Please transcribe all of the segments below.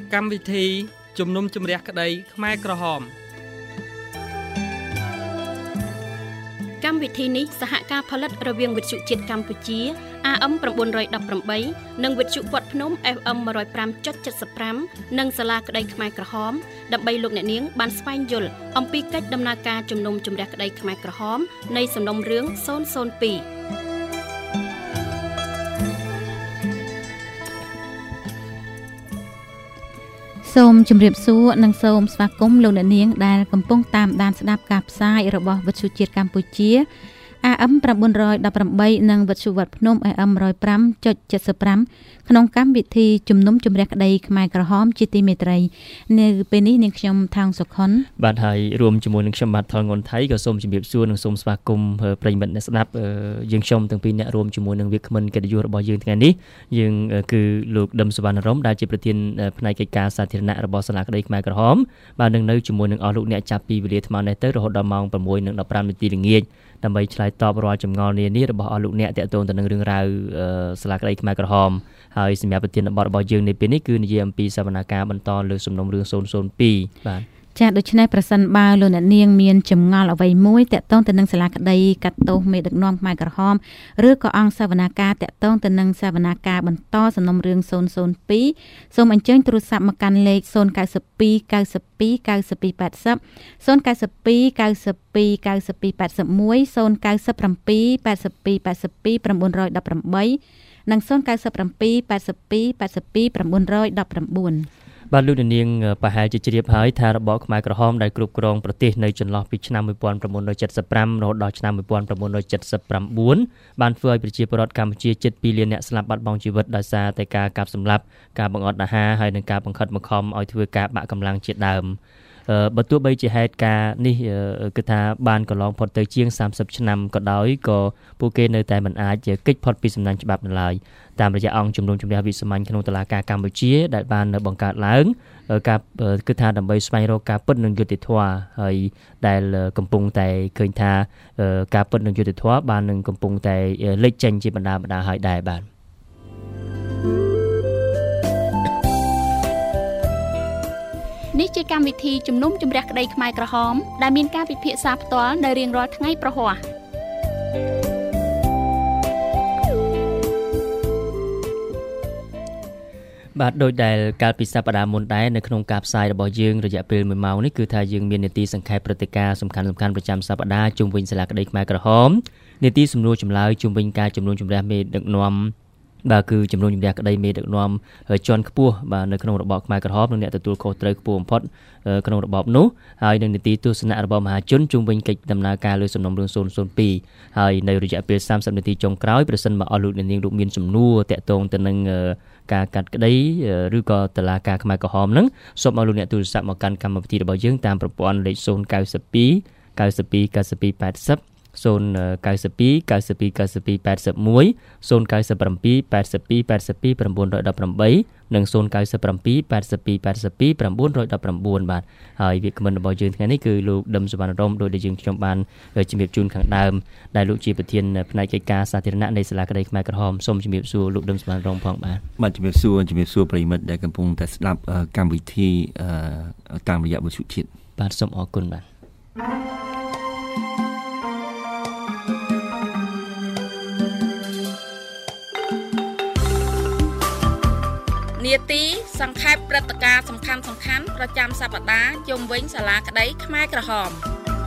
កម្មវិធីជំនុំជម្រះក្តីខ្មែរក្រហមកម្មវិធីនេះសហការផលិតរវាងវិទ្យុជាតិកម្ពុជា AM 918 និងវិទ្យុព័ទ្ធភ្នំ FM 105.75 និងសាលាក្តីខ្មែរក្រហមដើម្បីលោកអ្នកនាងបានស្វែងយល់អំពីកិច្ចដំណើរការជំនុំជម្រះក្តីខ្មែរក្រហមនៃសំណុំរឿង002 សូមជម្រាបសួរនិងសូមស្វាគមន៍លោកអ្នកនាងដែលកំពុងតាមដានស្ដាប់ការផ្សាយរបស់វិទ្យុជាតិកម្ពុជា AM 918 និងវិទ្យុវត្តភ្នំ AM 105.75 ក្នុងកម្មវិធីជំនុំជម្រះក្តីខ្មែរក្រហមជាទីមេត្រីនៅពេលនេះនាងខ្ញុំថងសុខុនបាទហើយរួមជាមួយនឹងខ្ញុំបាទថងងុនថៃក៏សូមជម្រាបសួរនិងសូមស្វាគមន៍ប្រិយមិត្តអ្នកស្ដាប់យើងខ្ញុំទាំងពីរអ្នករួមជាមួយនឹងវាគ្មិនកិត្តិយសរបស់យើងថ្ងៃនេះយើងគឺលោកដឹមសវណ្ណរមដែលជាប្រធានផ្នែកកិច្ចការសាធារណៈរបស់សាលាក្តីខ្មែរក្រហមបាទនឹងនៅជាមួយនឹងអស់លោកអ្នកចាប់ពីវេលាថ្មនេះទៅរហូតដល់ម៉ោង 6:15 នាទីល្ងាចដើម្បីឆ្លើយតបរាល់ចម្ងល់នានារបស់អស់លោកអ្នកទាក់ទងទៅនឹងរឿងរ៉ាវសាលាក្តីខ្មែរក្រហមហើយសម្រាប់ប្រធានបទរបស់យើងនៅពេលនេះគឺនិយាយអំពីសវនកម្មបន្តលើសំណុំរឿង002បាទចា៎ដូច្នេះប្រសិនបើលោកអ្នកនាងមានចម្ងល់អ្វីមួយតាក់ទងទៅនឹងសាលាក្តីកាត់ទោសមេដឹកនាំខ្មែរក្រហមឬក៏អង្គសវនាការតាក់ទងទៅនឹងសវនាការបន្តសំណុំរឿង002សូមអញ្ជើញទូរស័ព្ទមកកាន់លេខ092 92 92 80 092 92 92 81 097 82 82 918 និង097 82 82 919 បាទលោកនាងប្រហែលជាជ្រាបហើយថារបបខ្មែរក្រហមដែលគ្រប់គ្រងប្រទេសនៅចន្លោះពីឆ្នាំ1975រហូតដល់ឆ្នាំ1979បានធ្វើឲ្យប្រជាពលរដ្ឋកម្ពុជាជិត2លានអ្នកស្លាប់បាត់បង់ជីវិតដោយសារតែការកាប់សម្លាប់ការបង្អត់អាហារហើយនិងការបង្ខិតបង្ខំឲ្យធ្វើការបាក់កម្លាំងជាដើមបើទោះបីជាហេតុការណ៍នេះគឺថាបានកន្លងផុតទៅជាង30ឆ្នាំក៏ដោយក៏ពួកគេនៅតែមិនអាចគេចផុតពីសំណាញ់ច្បាប់នៅឡើយតាមរយៈអង្គជំនុំជម្រះវិសាមញ្ញក្នុងតុលាការកម្ពុជាដែលបានបង្កើតឡើងការគឺថាដើម្បីស្វែងរកការពិតនិងយុត្តិធម៌ហើយដែលកំពុងតែឃើញថាការពិតនិងយុត្តិធម៌បាននឹងកំពុងតែលេចចេញជាបណ្ដាហើយដែរបាទនេះជាកម្មវិធីជំនុំជម្រះក្តីខ្មែរក្រហមដែលមានការពិភាក្សាផ្ទាល់នៅរៀងរាល់ថ្ងៃប្រហ័សបាទដោយដែលកាលពីសប្តាហ៍មុនដែរនៅក្នុងការផ្សាយរបស់យើងរយៈពេល1ម៉ោងនេះគឺថាយើងមាននីតិសង្ខេបព្រឹត្តិការណ៍សំខាន់ៗប្រចាំសប្តាហ៍ជុំវិញសាលាក្តីខ្មែរក្រហមនីតិសំណួរចម្លើយជុំវិញការជំនុំជម្រះមេដឹកនាំបាទគឺជំនុំជម្រះក្តីមេដឹកនាំជាន់ខ្ពស់បាទនៅក្នុងរបបខ្មែរក្រហមនិងអ្នកទទួលខុសត្រូវខ្ពស់បំផុតក្នុងរបបនោះហើយនឹងនីតិទស្សនៈរបស់មហាជនជុំវិញកិច្ចដំណើរការលើសំណុំរឿង002ហើយនៅរយៈពេល30នាទីចុងក្រោយប្រសិនបើអស់លោកអ្នកនាងលោកមានសំណួរតាក់ទងទៅនឹងការកាត់ក្តីឬក៏តុលាការខ្មែរក្រហមនឹងសូមឲ្យលោកអ្នកទូរស័ព្ទមកកាន់កម្មវិធីរបស់យើងតាមប្រព័ន្ធលេខ092 92 92 80 092 92 92 81 097 82 82 918និង097 82 82 919បាទហើយវាគ្មិនរបស់យើងថ្ងៃនេះគឺលោកដឹមសវណ្ណរមដោយដែលយើងខ្ញុំបានជំរាបជូនខាងដើមដែលលោកជាប្រធានផ្នែកកិច្ចការសាធារណៈនៃសាលាក្តីខ្មែរក្រហមសូមជំរាបសួរលោកដឹមសវណ្ណរមផងបាទជំរាបសួរប្រិយមិត្តដែលកំពុងតែស្ដាប់កម្មវិធីតាមរយៈវិទ្យុជាតិបាទសូមអរគុណបាទនាទីសង្ខេបព្រឹត្តិការណ៍សំខាន់ៗប្រចាំសប្តាហ៍ជុំវិញសាលាក្តីខ្មែរក្រហម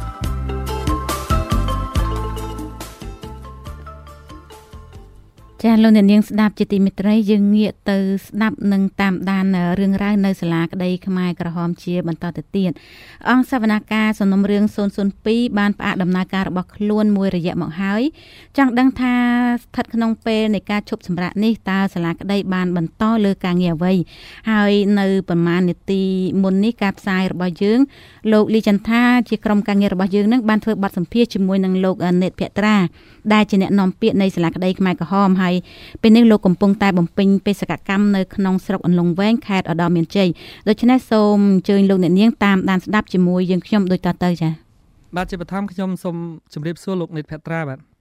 ចាលោកអ្នកនាងស្ដាប់ជាទីមេត្រីយើងងាកទៅស្ដាប់និងតាមដានរឿងរ៉ាវនៅសាលាក្តីខ្មែរក្រហមជាបន្តទៅទៀតអង្គសវនាការសំណុំរឿង002បានផ្អាកដំណើរការរបស់ខ្លួនមួយរយៈមកហើយចង់ដឹងថាស្ថិតក្នុងពេលនៃការឈប់សម្រាកនេះតើសាលាក្តីបានបន្តលើការងារអ្វីហើយនៅប្រមាណនាទីមុននេះការផ្សាយរបស់យើងលោកលីចន្ទថាជាក្រុមការងាររបស់យើងនឹងបានធ្វើបទសម្ភាសន៍ជាមួយនឹងលោកណេតភក្ត្រាដែលជាអ្នកនាំពាក្យនៃសាលាក្តីខ្មែរក្រហមហើយពេលនេះលោកកំពុងតែបំពេញបេសកកម្មនៅក្នុងស្រុកអន្លង់វែងខេត្តឧត្តរមានជ័យដូច្នេះសូមអញ្ជើញលោកអ្នកនាងតាមដានស្ដាប់ជាមួយយើងខ្ញុំដូចតទៅចា៎បាទជាបឋមខ្ញុំសូមជម្រាបសួរលោកណេតភក្ត្រាបាទ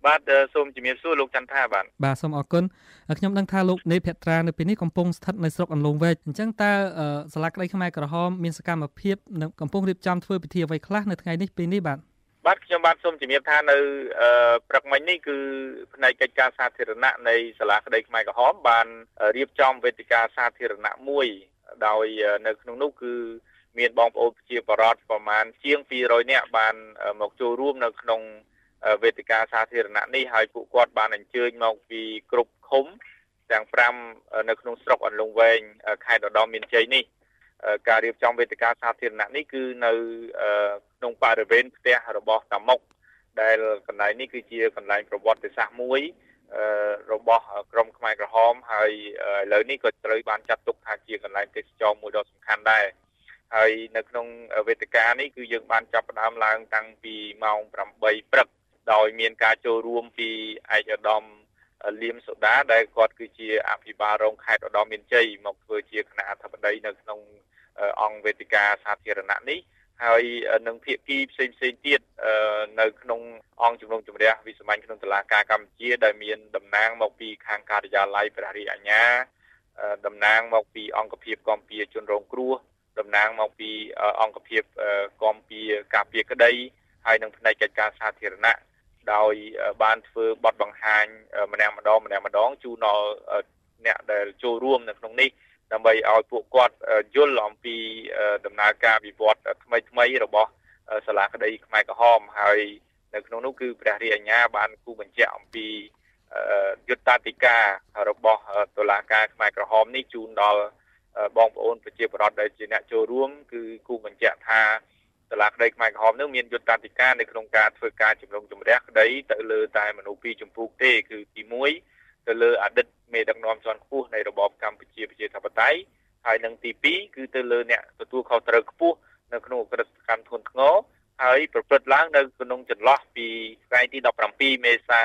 បាទសូមជំរាបសួរលោកចន្ទថាបាទសូមអរគុណខ្ញុំដឹងថាលោកនេភត្រានៅពេលនេះកំពុងស្ថិតនៅស្រុកអន្លង់វែកអញ្ចឹងតើសាលាក្តីខ្មែរក្រហមមានសកម្មភាពនិងកំពុងរៀបចំធ្វើពិធីអ្វីខ្លះនៅថ្ងៃនេះពេលនេះបាទខ្ញុំបាទសូមជំរាបថានៅព្រឹកមិញនេះគឺផ្នែកកិច្ចការសាធារណៈនៃសាលាក្តីខ្មែរក្រហមបានរៀបចំវេទិកាសាធារណៈមួយដោយនៅក្នុងនោះគឺមានបងប្អូនប្រជាពលរដ្ឋប្រមាណជាង200នាក់បានមកចូលរួមនៅក្នុងវេទិកាសាធារណៈនេះហើយពួកគាត់បានអញ្ជើញមកពីគ្រប់ឃុំទាំង5នៅក្នុងស្រុកអន្លង់វែងខេត្តឧត្តរមានជ័យនេះការរៀបចំវេទិកាសាធារណៈនេះគឺនៅក្នុងបរិវេណផ្ទះរបស់តាមុកដែលកន្លែងនេះគឺជាកន្លែងប្រវត្តិសាស្ត្រមួយរបស់ក្រុមខ្មែរក្រហមហើយឥឡូវនេះក៏ត្រូវបានចាត់ទុកថាជាកន្លែងទេសចរមួយដ៏សំខាន់ដែរហើយនៅក្នុងវេទិកានេះគឺយើងបានចាប់ផ្ដើមឡើងតាំងពីម៉ោង8ព្រឹកដោយមានការចូលរួមពីឯកឧត្តមលៀមសូដាដែលគាត់គឺជាអភិបាលរងខេត្តឧត្តរមានជ័យមកធ្វើជាគណៈអធិបតីនៅក្នុងអង្គវេទិកាសាធារណៈនេះហើយនឹងភាគីផ្សេងទៀតនៅក្នុងអង្គជំនុំជម្រះវិសាមញ្ញក្នុងតុលាការកម្ពុជាដែលមានតំណាងមកពីខាងការិយាល័យព្រះរាជអាជ្ញាតំណាងមកពីអង្គភាពគាំពៀជនរងគ្រោះតំណាងមកពីអង្គភាពគាំពៀការពារក្តីហើយនឹងផ្នែកកិច្ចការសាធារណៈដោយបានធ្វើបទបង្ហាញម្នាក់ម្ដងជូនដល់អ្នកដែលចូលរួមនៅក្នុងនេះដើម្បីឲ្យពួកគាត់យល់អំពីដំណើរការវិវត្តថ្មីរបស់សាលាក្តីខ្មែរក្រហមហើយនៅក្នុងនោះគឺព្រះរាជអាជ្ញាបានគូបញ្ជាក់អំពីយុត្តាធិការរបស់តុលាការខ្មែរក្រហមនេះជូនដល់បងប្អូនប្រជាពលរដ្ឋដែលជាអ្នកចូលរួមគឺគូបញ្ជាក់ថាសាលាក្តីខ្មែរក្រហមនឹងមានយុត្តាធិការនៅក្នុងការធ្វើការជំនុំជម្រះក្តីទៅលើតែមនុស្សពីរចម្ពោះទេគឺទី1ទៅលើអតីតមេដឹកនាំជាន់ខ្ពស់នៃរបបកម្ពុជាប្រជាធិបតេយ្យហើយនឹងទី2គឺទៅលើអ្នកទទួលខុសត្រូវខ្ពស់នៅក្នុងអក្រិតកម្មធ្ងន់ធ្ងរហើយប្រព្រឹត្តឡើងនៅក្នុងចន្លោះពីថ្ងៃទី17មេសា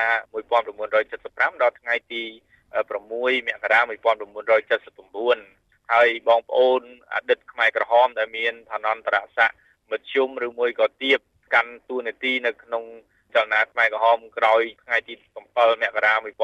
1975ដល់ថ្ងៃទី6មករា1979ហើយបងប្អូនអតីតខ្មែរក្រហមដែលមានឋានន្តរស័ក្តិមធ្យមឬមួយក៏ទាបកាន់តួនាទីនៅក្នុងចលនាខ្មែរក្រហមក្រោយថ្ងៃទី7មករា1979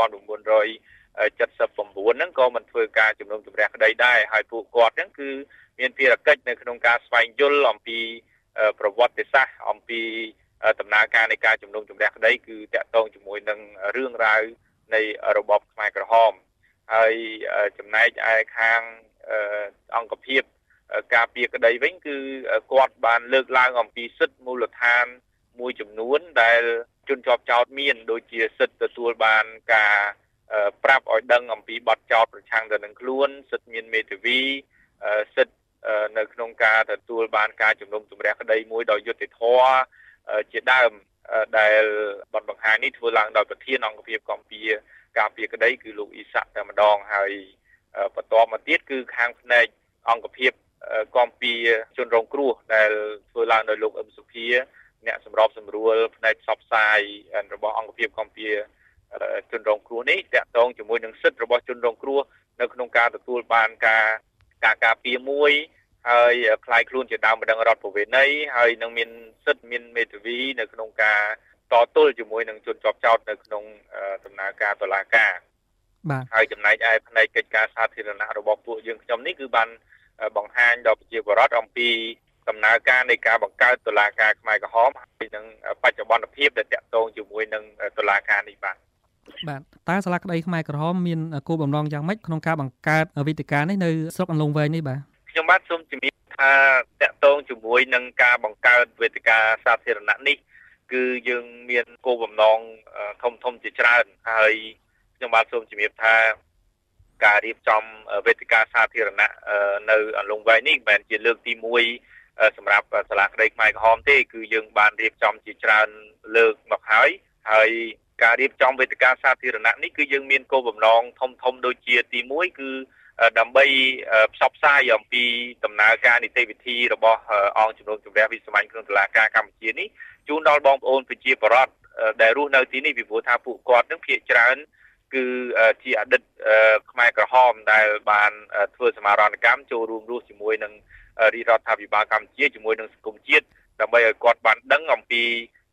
ហ្នឹងក៏មិនធ្វើការជំនុំជម្រះក្តីដែរហើយពួកគាត់ហ្នឹងគឺមានភារកិច្ចនៅក្នុងការស្វែងយល់អំពីប្រវត្តិសាស្ត្រអំពីដំណើរការនៃការជំនុំជម្រះក្តីគឺតាក់ទងជាមួយនឹងរឿងរ៉ាវនៃរបបខ្មែរក្រហមហើយចំណែកឯខាងអង្គភាពការពារក្តីវិញគឺគាត់បានលើកឡើងអំពីសិទ្ធិមូលដ្ឋានមួយចំនួនដែលជនជាប់ចោទមានដូចជាសិទ្ធិទទួលបានការប្រាប់ឲ្យដឹងអំពីបទចោទប្រឆាំងទៅនឹងខ្លួនសិទ្ធិមានមេធាវីសិទ្ធិនៅក្នុងការទទួលបានការជំនុំជម្រះក្តីមួយដោយយុត្តិធម៌ជាដើមដែលបទបង្ហាញនេះធ្វើឡើងដោយប្រធានអង្គភាពគាំពៀការពារក្តីគឺលោកអ៊ីសាក់តែម្ដងហើយបន្តមកទៀតគឺខាងផ្នែកអង្គភាពគាំពៀជនរងគ្រោះដែលធ្វើឡើងដោយលោកអឹមសុភាអ្នកសម្របសម្រួលផ្នែកផ្សព្វផ្សាយរបស់អង្គភាពគាំពៀជនរងគ្រោះនេះតាក់ទងជាមួយនឹងសិទ្ធិរបស់ជនរងគ្រោះនៅក្នុងការទទួលបានការពារមួយហើយคล้ายខ្លួនជាដើមបណ្ដឹងរដ្ឋប្រវេណីហើយនឹងមានសិទ្ធិមានមេធាវីនៅក្នុងការតទល់ជាមួយនឹងជនជាប់ចោទនៅក្នុងដំណើរការតុលាការបាទហើយចំណែកឯផ្នែកកិច្ចការសាធារណៈរបស់ពួកយើងខ្ញុំនេះគឺបានបង្ហាញដល់ប្រជាពលរដ្ឋអំពីដំណើរការនៃការបង្កើតតុលាការខ្មែរក្រហមហើយនឹងបច្ចុប្បន្នភាពដែលតាក់ទងជាមួយនឹងតុលាការនេះបាទតើសាលាក្តីខ្មែរក្រហមមានគោលបំណងយ៉ាងម៉េចក្នុងការបង្កើតវេទិកានេះនៅស្រុកអន្លង់វែងនេះបាទខ្ញុំបាទសូមជំរាបថាតាក់ទងជាមួយនឹងការបង្កើតវេទិកាសាធារណៈនេះគឺយើងមានគោលបំណងធំជាច្រើនហើយខ្ញុំបាទសូមជំរាបថាការរៀបចំវេទិកាសាធារណៈនៅអន្លង់វែងនេះមិនមែនជាលើកទី1សម្រាប់សាលាក្តីខ្មែរក្រហមទេគឺយើងបានរៀបចំជាច្រើនលើកមកហើយការរៀបចំវេទិកាសាធារណៈនេះគឺយើងមានគោលបំណងធំដូចជាទី1គឺដើម្បីផ្សព្វផ្សាយអំពីដំណើរការនីតិវិធីរបស់អង្គជំនុំជម្រះវិសាមញ្ញក្នុងតុលាការកម្ពុជានេះជូនដល់បងប្អូនប្រជាពលរដ្ឋដែលរស់នៅទីនេះពីព្រោះថាពួកគាត់នឹងភាគច្រើនគឺជាអតីតខ្មែរក្រហមដែលបានធ្វើសមាហរណកម្មចូលរួមរស់ជាមួយនឹងរាជរដ្ឋាភិបាលកម្ពុជាជាមួយនឹងសង្គមជាតិដើម្បីឲ្យគាត់បានដឹងអំពី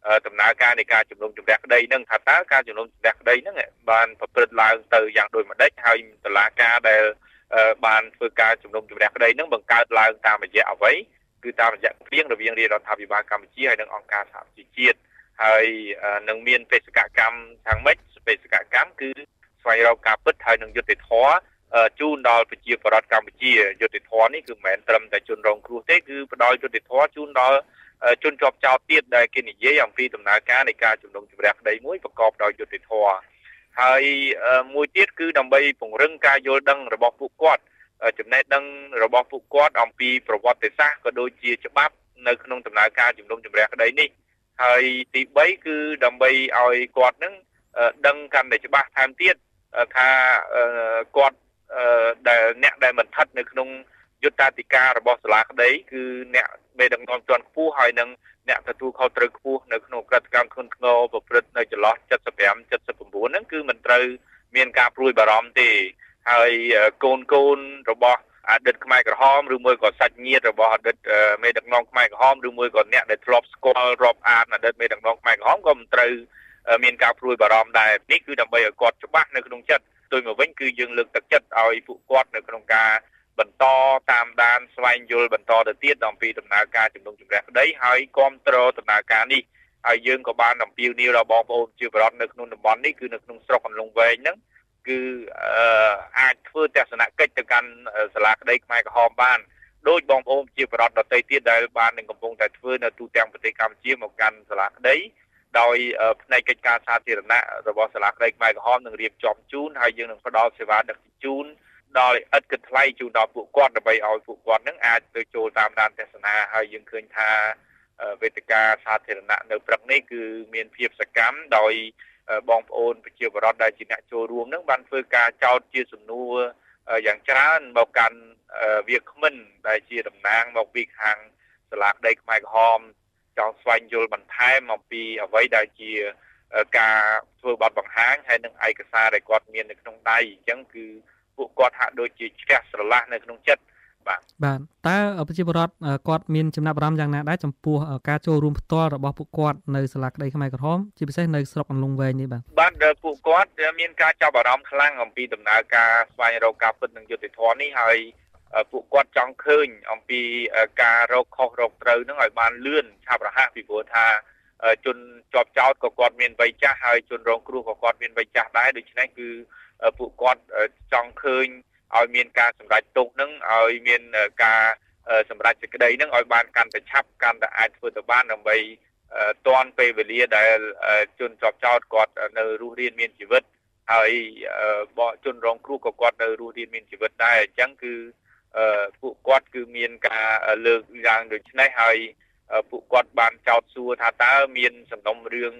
ដំណើរការនៃការជំនុំជម្រះក្តីនឹងថាតើការជំនុំជម្រះក្តីនឹងបានប្រព្រឹត្តឡើងទៅយ៉ាងដូចម្តេចហើយតុលាការដែលបានធ្វើការជំនុំជម្រះក្តីនឹងបង្កើតឡើងតាមរយៈអ្វីគឺតាមរយៈគ្រារវាងរាជរដ្ឋាភិបាលកម្ពុជាហើយនិងអង្គការសហប្រជាជាតិហើយនឹងមានបេសកកម្មខាងម៉េចបេសកកម្មគឺស្វែងរកការពិតហើយនឹងយុត្តិធម៌ជូនដល់ប្រជាពលរដ្ឋកម្ពុជាយុត្តិធម៌នេះគឺមិនមែនត្រឹមតែជនរងគ្រោះទេគឺផ្ដល់យុត្តិធម៌ជូនដល់ជនជាប់ចោទទៀតដែលគេនិយាយអំពីដំណើរការនៃការជំនុំជម្រះក្តីមួយប្រកបដោយយុត្តិធម៌ហើយមួយទៀតគឺដើម្បីពង្រឹងការយល់ដឹងរបស់ពួកគាត់ចំណេះដឹងរបស់ពួកគាត់អំពីប្រវត្តិសាស្ត្រក៏ដូចជាច្បាប់នៅក្នុងដំណើរការជំនុំជម្រះក្តីនេះហើយទី3គឺដើម្បីឲ្យគាត់នឹងដឹងកាន់តែច្បាស់ថែមទៀតថាគាត់ដែលអ្នកដែលមិនស្ថិតនៅក្នុងយុត្តាធិការរបស់សាលាក្តីគឺអ្នកមេដឹកនាំជាន់ខ្ពស់ហើយនឹងអ្នកទទួលខុសត្រូវខ្ពស់នៅក្នុងក្រមកម្មធ្ងន់ធ្ងរប្រព្រឹត្តនៅចន្លោះ75 79ហ្នឹងគឺមិនត្រូវមានការព្រួយបារម្ភទេហើយកូនរបស់អតីតខ្មែរក្រហមឬមួយក៏សាច់ញាតិរបស់អតីតមេដឹកនាំខ្មែរក្រហមឬមួយក៏អ្នកដែលធ្លាប់ស្គាល់រាប់អានអតីតមេដឹកនាំខ្មែរក្រហមក៏មិនត្រូវមានការព្រួយបារម្ភដែរនេះគឺដើម្បីឲ្យគាត់ច្បាស់នៅក្នុងចិត្តទៅមកវិញគឺយើងលើកទឹកចិត្តឲ្យពួកគាត់នៅក្នុងការបន្តតាមដានស្វែងយល់បន្តទៅទៀតអំពីដំណើរការជំនុំជម្រះក្តីហើយគ្រប់គ្រងដំណើរការនេះហើយយើងក៏បានអំពាវនាវដល់បងប្អូនជាប្រជាពលរដ្ឋនៅក្នុងតំបន់នេះគឺនៅក្នុងស្រុកអន្លង់វែងហ្នឹងគឺអាចធ្វើទស្សនកិច្ចទៅកាន់សាលាក្តីខ្មែរក្រហមបានដោយបងប្អូនជាប្រជាពលរដ្ឋដទៃទៀតដែលបាននឹងកំពុងតែធ្វើនៅទូទាំងប្រទេសកម្ពុជាមកកាន់សាលាក្តីដោយផ្នែកកិច្ចការសាធារណៈរបស់សាលាក្តីខ្មែរក្រហមនឹងរៀបចំជូនហើយយើងនឹងផ្ដល់សេវាដឹកជញ្ជូនដោយឥតគិតថ្លៃជូនដល់ពួកគាត់ដើម្បីឲ្យពួកគាត់នឹងអាចទៅចូលតាមដានទស្សនាហើយយើងឃើញថាវេទិកាសាធារណៈនៅព្រឹកនេះគឺមានភាពសកម្មដោយបងប្អូនប្រជាពលរដ្ឋដែលជាអ្នកចូលរួមនឹងបានធ្វើការចោទជាសំណួរយ៉ាងច្រើនមកកាន់វាគ្មិនដែលជាតំណាងមកពីខាងសាលាក្តីខ្មែរក្រហមចង់ស្វែងយល់បន្ថែមអំពីអ្វីដែលជាការធ្វើបទបង្ហាញហើយនឹងឯកសារដែលគាត់មាននៅក្នុងដៃអញ្ចឹងគឺពួកគាត់ហាក់ដូចជាឆ្កះស្រឡះនៅក្នុងចិត្តបាទតើប្រជាពលរដ្ឋគាត់មានចំណាប់អារម្មណ៍យ៉ាងណាដែរចំពោះការចូលរួមផ្ទាល់របស់ពួកគាត់នៅសាលាក្តីខ្មែរក្រហមជាពិសេសនៅស្រុកអន្លង់វែងនេះបាទពួកគាត់មានការចាប់អារម្មណ៍ខ្លាំងអំពីដំណើរការស្វែងរកការពិតនិងយុត្តិធម៌នេះហើយពួកគាត់ចង់ឃើញអំពីការរកខុសរកត្រូវនឹងឲ្យបានលឿនឆាប់រហ័សពីព្រោះថាជនជាប់ចោទក៏គាត់មានវ័យចាស់ហើយជនរងគ្រោះក៏គាត់មានវ័យចាស់ដែរដូច្នេះគឺពួកគាត់ចង់ឃើញឲ្យមានការសម្រេចទោសនឹងឲ្យមានការសម្រេចសេចក្តីនឹងឲ្យបានកាន់តែឆាប់កាន់តែអាចធ្វើទៅបានដើម្បីទាន់ពេលវេលាដែលជនជាប់ចោទគាត់នៅរស់រានមានជីវិតហើយជនរងគ្រោះក៏គាត់នៅរស់រានមានជីវិតដែរអញ្ចឹងគឺពួកគាត់គឺមានការលើកយ៉ាងដូចនេះហើយពួកគាត់បានចោទសួរថាតើមានសំណុំរឿង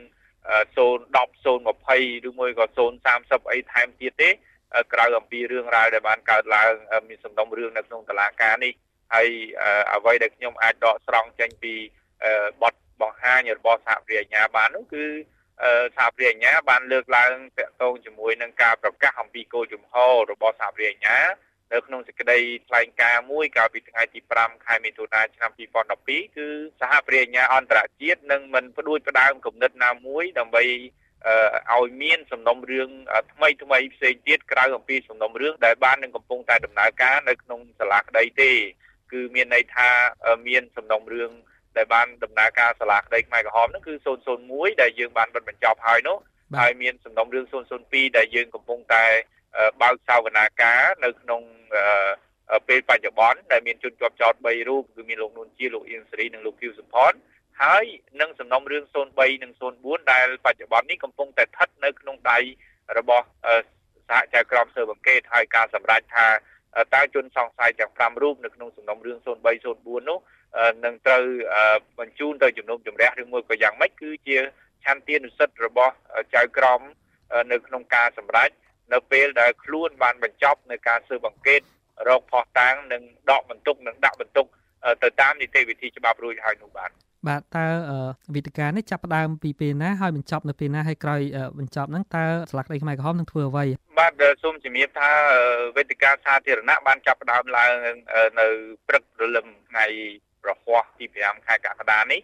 010 020ឬមួយក៏030អីថែមទៀតទេក្រៅអំពីរឿងរ៉ាវដែលបានកើតឡើងមានសំណុំរឿងនៅក្នុងតុលាការនេះហើយអ្វីដែលខ្ញុំអាចដកស្រង់ចេញពីបទបង្ហាញរបស់សហព្រះអាជ្ញាបាននោះគឺសហព្រះអាជ្ញាបានលើកឡើងទាក់ទងជាមួយនឹងការប្រកាសអំពីគោលជំហររបស់សហព្រះអាជ្ញានៅក្នុងសេចក្តីថ្លែងការណ៍មួយកាលពីថ្ងៃទី5ខែមិថុនាឆ្នាំ2012គឺសហព្រះអាជ្ញាអន្តរជាតិនឹងមិនផ្ដួចផ្ដើមគំនិតណាមួយដើម្បីឲ្យមានសំណុំរឿងថ្មីផ្សេងទៀតក្រៅអំពីសំណុំរឿងដែលបាននឹងកំពុងតែដំណើរការនៅក្នុងសាលាក្តីទេគឺមានន័យថាមានសំណុំរឿងដែលបានដំណើរការសាលាក្តីខ្មែរក្រហមហ្នឹងគឺ001ដែលយើងបានបិទបញ្ចប់ហើយនោះហើយមានសំណុំរឿង002ដែលយើងកំពុងតែបើកសវនាការនៅក្នុងពេលបច្ចុប្បន្នដែលមានជនជាប់ចោទ3រូបគឺមានលោកនួនជាលោកអៀងសេរីនិងលោកភីវសុផនហើយនឹងសំណុំរឿង03និង04ដែលបច្ចុប្បន្ននេះកំពុងតែស្ថិតនៅក្នុងដៃរបស់សហចៅក្រមស៊ើបអង្កេតហើយការសម្រេចថាតើជនសង្ស័យទាំង5រូបនៅក្នុងសំណុំរឿង03 04នោះនឹងត្រូវបញ្ជូនទៅជំនុំជម្រះឬមួយក៏យ៉ាងម៉េចគឺជាឆន្ទានុសិទ្ធិរបស់ចៅក្រមនៅក្នុងការសម្រេចនៅពេលដែលខ្លួនបានបញ្ចប់នៅការស៊ើបអង្កេតរកភស្តុតាងនិងដកបន្ទុកនិងដាក់បន្ទុកទៅតាមនីតិវិធីច្បាប់រួចហើយនោះបាទតើវេទិកានេះចាប់ផ្ដើមពីពេលណាហើយបញ្ចប់នៅពេលណាហើយក្រោយបញ្ចប់ហ្នឹងតើសាលាក្តីខ្មែរក្រហមនឹងធ្វើអ្វីបាទសូមជំរាបថាវេទិកាសាធារណៈបានចាប់ផ្ដើមឡើងនៅព្រឹករលឹមថ្ងៃប្រហ័សទី5ខែកក្កដានេះ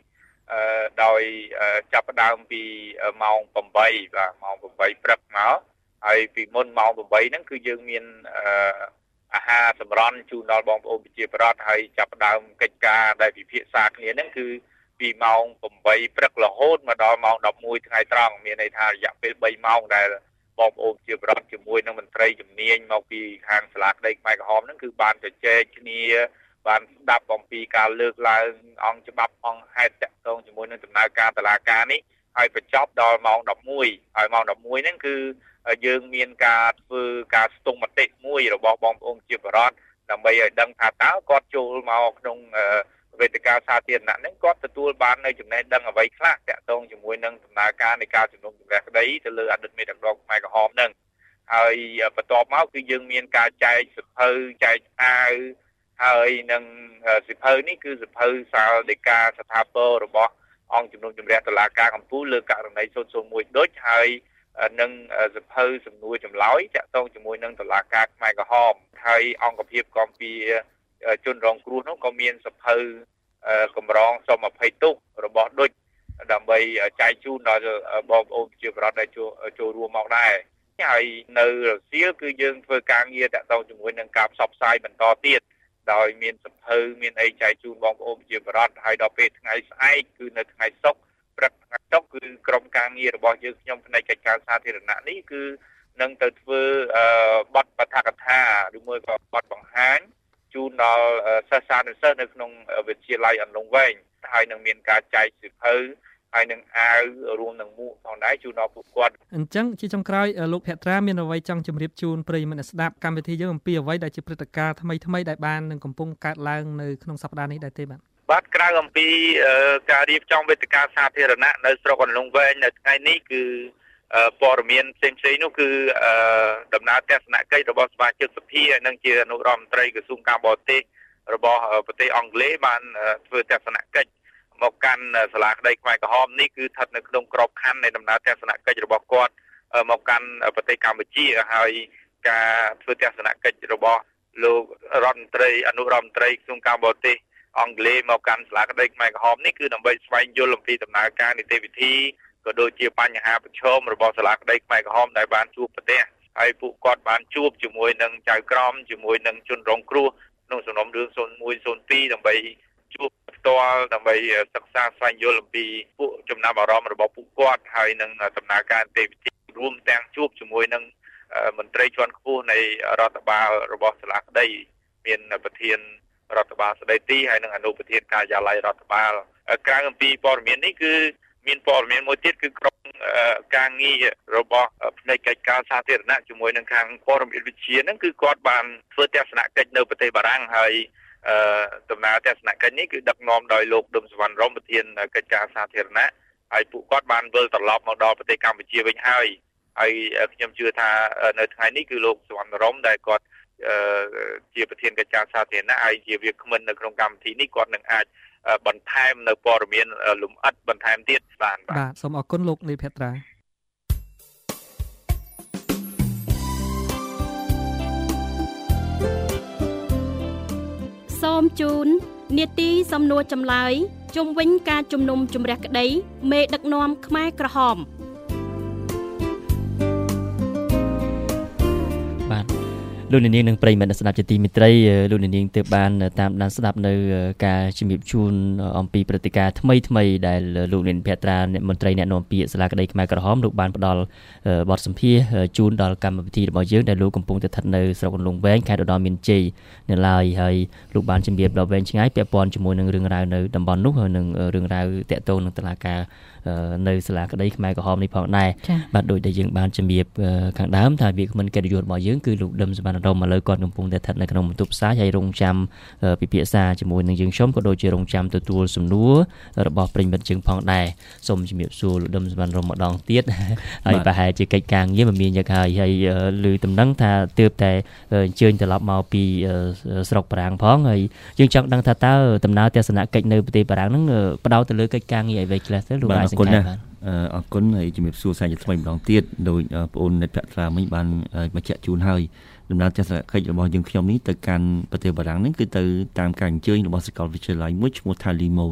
ដោយចាប់ផ្ដើមពីម៉ោង8បាទម៉ោង8ព្រឹកមកហើយពីមុនម៉ោង8ហ្នឹងគឺយើងមានអាហារសម្រន់ជូនដល់បងប្អូនប្រជាពលរដ្ឋហើយចាប់ផ្ដើមកិច្ចការដែលពិភាក្សាគ្នាហ្នឹងគឺពីម៉ោង8ព្រឹករហូតមកដល់ម៉ោង11ថ្ងៃត្រង់មានន័យថារយៈពេល3ម៉ោងដែលបងប្អូនជាប្រដ្ឋជាមួយនឹងមន្ត្រីជំនាញមកពីខាងសាលាក្តីខ្មែរក្រហមហ្នឹងគឺបានជជែកគ្នាបានស្ដាប់អំពីការលើកឡើងអង្គច្បាប់អង្គហេតុតាក់ទងជាមួយនឹងដំណើរការតុលាការនេះហើយបញ្ចប់ដល់ម៉ោង11ហើយម៉ោង11ហ្នឹងគឺយើងមានការធ្វើការស្ទង់មតិមួយរបស់បងប្អូនជាប្រដ្ឋដើម្បីឲ្យដឹងថាតើគាត់ចូលមកក្នុងវេទិកាសាធារណៈហ្នឹងគាត់ទទួលបាននៅចំណេះដឹងអ្វីខ្លះតាក់ទងជាមួយនឹងដំណើរការនៃការជំនុំជម្រះក្តីទៅលើអតីតមេដឹកនាំខ្មែរក្រហមហ្នឹងហើយបន្ទាប់មកគឺយើងមានការចែកសៀវភៅចែកអាវហើយនឹងសៀវភៅនេះគឺសៀវភៅសាលដីកាស្ថាពររបស់អង្គជំនុំជម្រះតុលាការកំពូលលើករណី001ដូចហើយនឹងសៀវភៅសំណួរចម្លើយតាក់ទងជាមួយនឹងតុលាការខ្មែរក្រហមហើយអង្គភាពគាំពៀជនរងគ្រោះនោះក៏មានសៀវភៅកម្រងសុំអភ័យទោសរបស់ដូចដើម្បីចែកជូនដល់បងប្អូនប្រជាពលរដ្ឋដែលចូលរួមមកដែរហើយនៅរសៀលគឺយើងធ្វើការងារតាក់ទងជាមួយនឹងការផ្សព្វផ្សាយបន្តទៀតដោយមានសៀវភៅមានអីចែកជូនបងប្អូនប្រជាពលរដ្ឋហើយដល់ពេលថ្ងៃស្អែកគឺនៅថ្ងៃសុក្រព្រឹកថ្ងៃសុក្រគឺក្រុមការងាររបស់យើងខ្ញុំផ្នែកកិច្ចការសាធារណៈនេះគឺនឹងទៅធ្វើបទបឋកថាឬមួយក៏បទបង្ហាញជូនដល់សិស្សានុសិស្សនៅក្នុងវិទ្យាល័យអន្លង់វែងហើយនឹងមានការចែកសៀវភៅហើយនឹងអាវរួមនឹងមួកផងដែរជូនដល់ពួកគាត់អញ្ចឹងជាចុងក្រោយលោកភត្រាមានអ្វីចង់ជម្រាបជូនប្រិយមិត្តស្ដាប់កម្មវិធីយើងអំពីអ្វីដែលជាព្រឹត្តិការណ៍ថ្មីៗដែលបាននឹងកំពុងកើតឡើងនៅក្នុងសប្តាហ៍នេះដែរទេបាទក្រៅអំពីការរៀបចំវេទិកាសាធារណៈនៅស្រុកអន្លង់វែងនៅថ្ងៃនេះគឺព័ត៌មានផ្សេងៗនោះគឺដំណើរទស្សនកិច្ចរបស់សមាជិកសភានិងជាអនុរដ្ឋមន្ត្រីក្រសួងការបរទេសរបស់ប្រទេសអង់គ្លេសបានធ្វើទស្សនកិច្ចមកកាន់សាលាក្តីខ្មែរក្រហមនេះគឺស្ថិតនៅក្នុងក្របខ័ណ្ឌនៃដំណើរទស្សនកិច្ចរបស់គាត់មកកាន់ប្រទេសកម្ពុជាហើយការធ្វើទស្សនកិច្ចរបស់លោករដ្ឋមន្ត្រីអនុរដ្ឋមន្ត្រីក្រសួងការបរទេសអង់គ្លេសមកកាន់សាលាក្តីខ្មែរក្រហមនេះគឺដើម្បីស្វែងយល់អំពីដំណើរការនីតិវិធីក៏ដូចជាបញ្ហាប្រឈមរបស់សាលាក្តីខ្មែរក្រហមដែលបានជួបប្រទះហើយពួកគាត់បានជួបជាមួយនឹងចៅក្រមជាមួយនឹងជនរងគ្រោះក្នុងសំណុំរឿង0102ដើម្បីជួបផ្ទាល់ដើម្បីសិក្សាស្វែងយល់អំពីពួកចំណាប់អារម្មណ៍របស់ពួកគាត់ហើយនឹងដំណើរការនីតិវិធីរួមទាំងជួបជាមួយនឹងមន្ត្រីជាន់ខ្ពស់នៃរដ្ឋបាលរបស់សាលាក្តីមានប្រធានរដ្ឋបាលស្ដីទីហើយនិងអនុប្រធានការិយាល័យរដ្ឋបាលក្រៅអំពីព័ត៌មាននេះគឺមានព័ត៌មានមួយទៀតគឺក្រុមការងាររបស់ផ្នែកកិច្ចការសាធារណៈជាមួយនឹងខាងព័ត៌មានវិទ្យាហ្នឹងគឺគាត់បានធ្វើទស្សនកិច្ចនៅប្រទេសបារាំងហើយដំណើរទស្សនកិច្ចនេះគឺដឹកនាំដោយលោកឌុំសវណ្ណរមប្រធានកិច្ចការសាធារណៈហើយពួកគាត់បានវិលត្រឡប់មកដល់ប្រទេសកម្ពុជាវិញហើយខ្ញុំជឿថានៅថ្ងៃនេះគឺលោកសវណ្ណរមដែលគាត់ជាប្រធានកិច្ចការសាធារណៈហើយជាវាគ្មិននៅក្នុងកម្មវិធីនេះគាត់នឹងអាចបន្ថែមនៅព័ត៌មានលម្អិតបន្ថែមទៀតបាទសូមអរគុណលោកនីភត្រាសូមជូននាទីសំណួរចម្លើយជុំវិញការជំនុំជម្រះក្តីមេដឹកនាំខ្មែរក្រហមលោកនាងនិងប្រិយមិត្តស្ដាប់ជាទីមេត្រីលោកនាងទើបបានតាមដានស្ដាប់នៅការជំរាបជូនអំពីព្រឹត្តិការណ៍ថ្មីៗដែលលោកនាងភត្រាមន្ត្រីអ្នកនាំពាក្យសាលាក្តីខ្មែរក្រហមលោកបានផ្ដល់បទសម្ភាសន៍ជូនដល់កម្មវិធីរបស់យើងដែលលោកកំពុងតែស្ថិតនៅស្រុកអន្លង់វែងខេត្តឧត្តរមានជ័យនៅឡើយហើយលោកបានជំរាបដល់វែងឆ្ងាយពាក់ព័ន្ធជាមួយនឹងរឿងរ៉ាវនៅតំបន់នោះហើយនឹងរឿងរ៉ាវតាក់ទងនឹងតុលាការនៅសាលាក្តីខ្មែរក្រហមនេះផងដែរបាទដោយដែលយើងបានជំរាបខាងដើមថាវាគ្មិនកិត្តិយសរបស់យើងគឺលោកឌឹមសវណ្ណរមឥឡូវគាត់កំពុងតែស្ថិតនៅក្នុងបន្ទប់ផ្សាយហើយរងចាំពិភាក្សាជាមួយនឹងយើងខ្ញុំក៏ដូចជារងចាំទទួលសំណួររបស់ប្រិយមិត្តយើងផងដែរសូមជំរាបសួរលោកឌឹមសវណ្ណរមម្ដងទៀតហើយប្រហែលជាកិច្ចការងារមិនមានយ៉ាងហើយឮតំណែងថាទើបតែអញ្ជើញត្រឡប់មកពីស្រុកបារាំងផងហើយយើងចង់ដឹងថាតើដំណើរទស្សនកិច្ចនៅប្រទេសបារាំងហ្នឹងផ្ដោតទៅលើកិច្ចការងារអ្វីខ្លះទៅលោករាយសង្ខេបបាទអរគុណហើយជំរាបសួរសាជាថ្មីម្ដងទៀតដោយបងអូនអ្នកភត្រាមិញបានបញ្ជាក់ជូនហើយដំណើរទស្សនកិច្ចរបស់យើងខ្ញុំនេះទៅកាន់ប្រទេសបារាំងនេះគឺទៅតាមការអញ្ជើញរបស់សាកលវិទ្យាល័យមួយឈ្មោះថា Limoges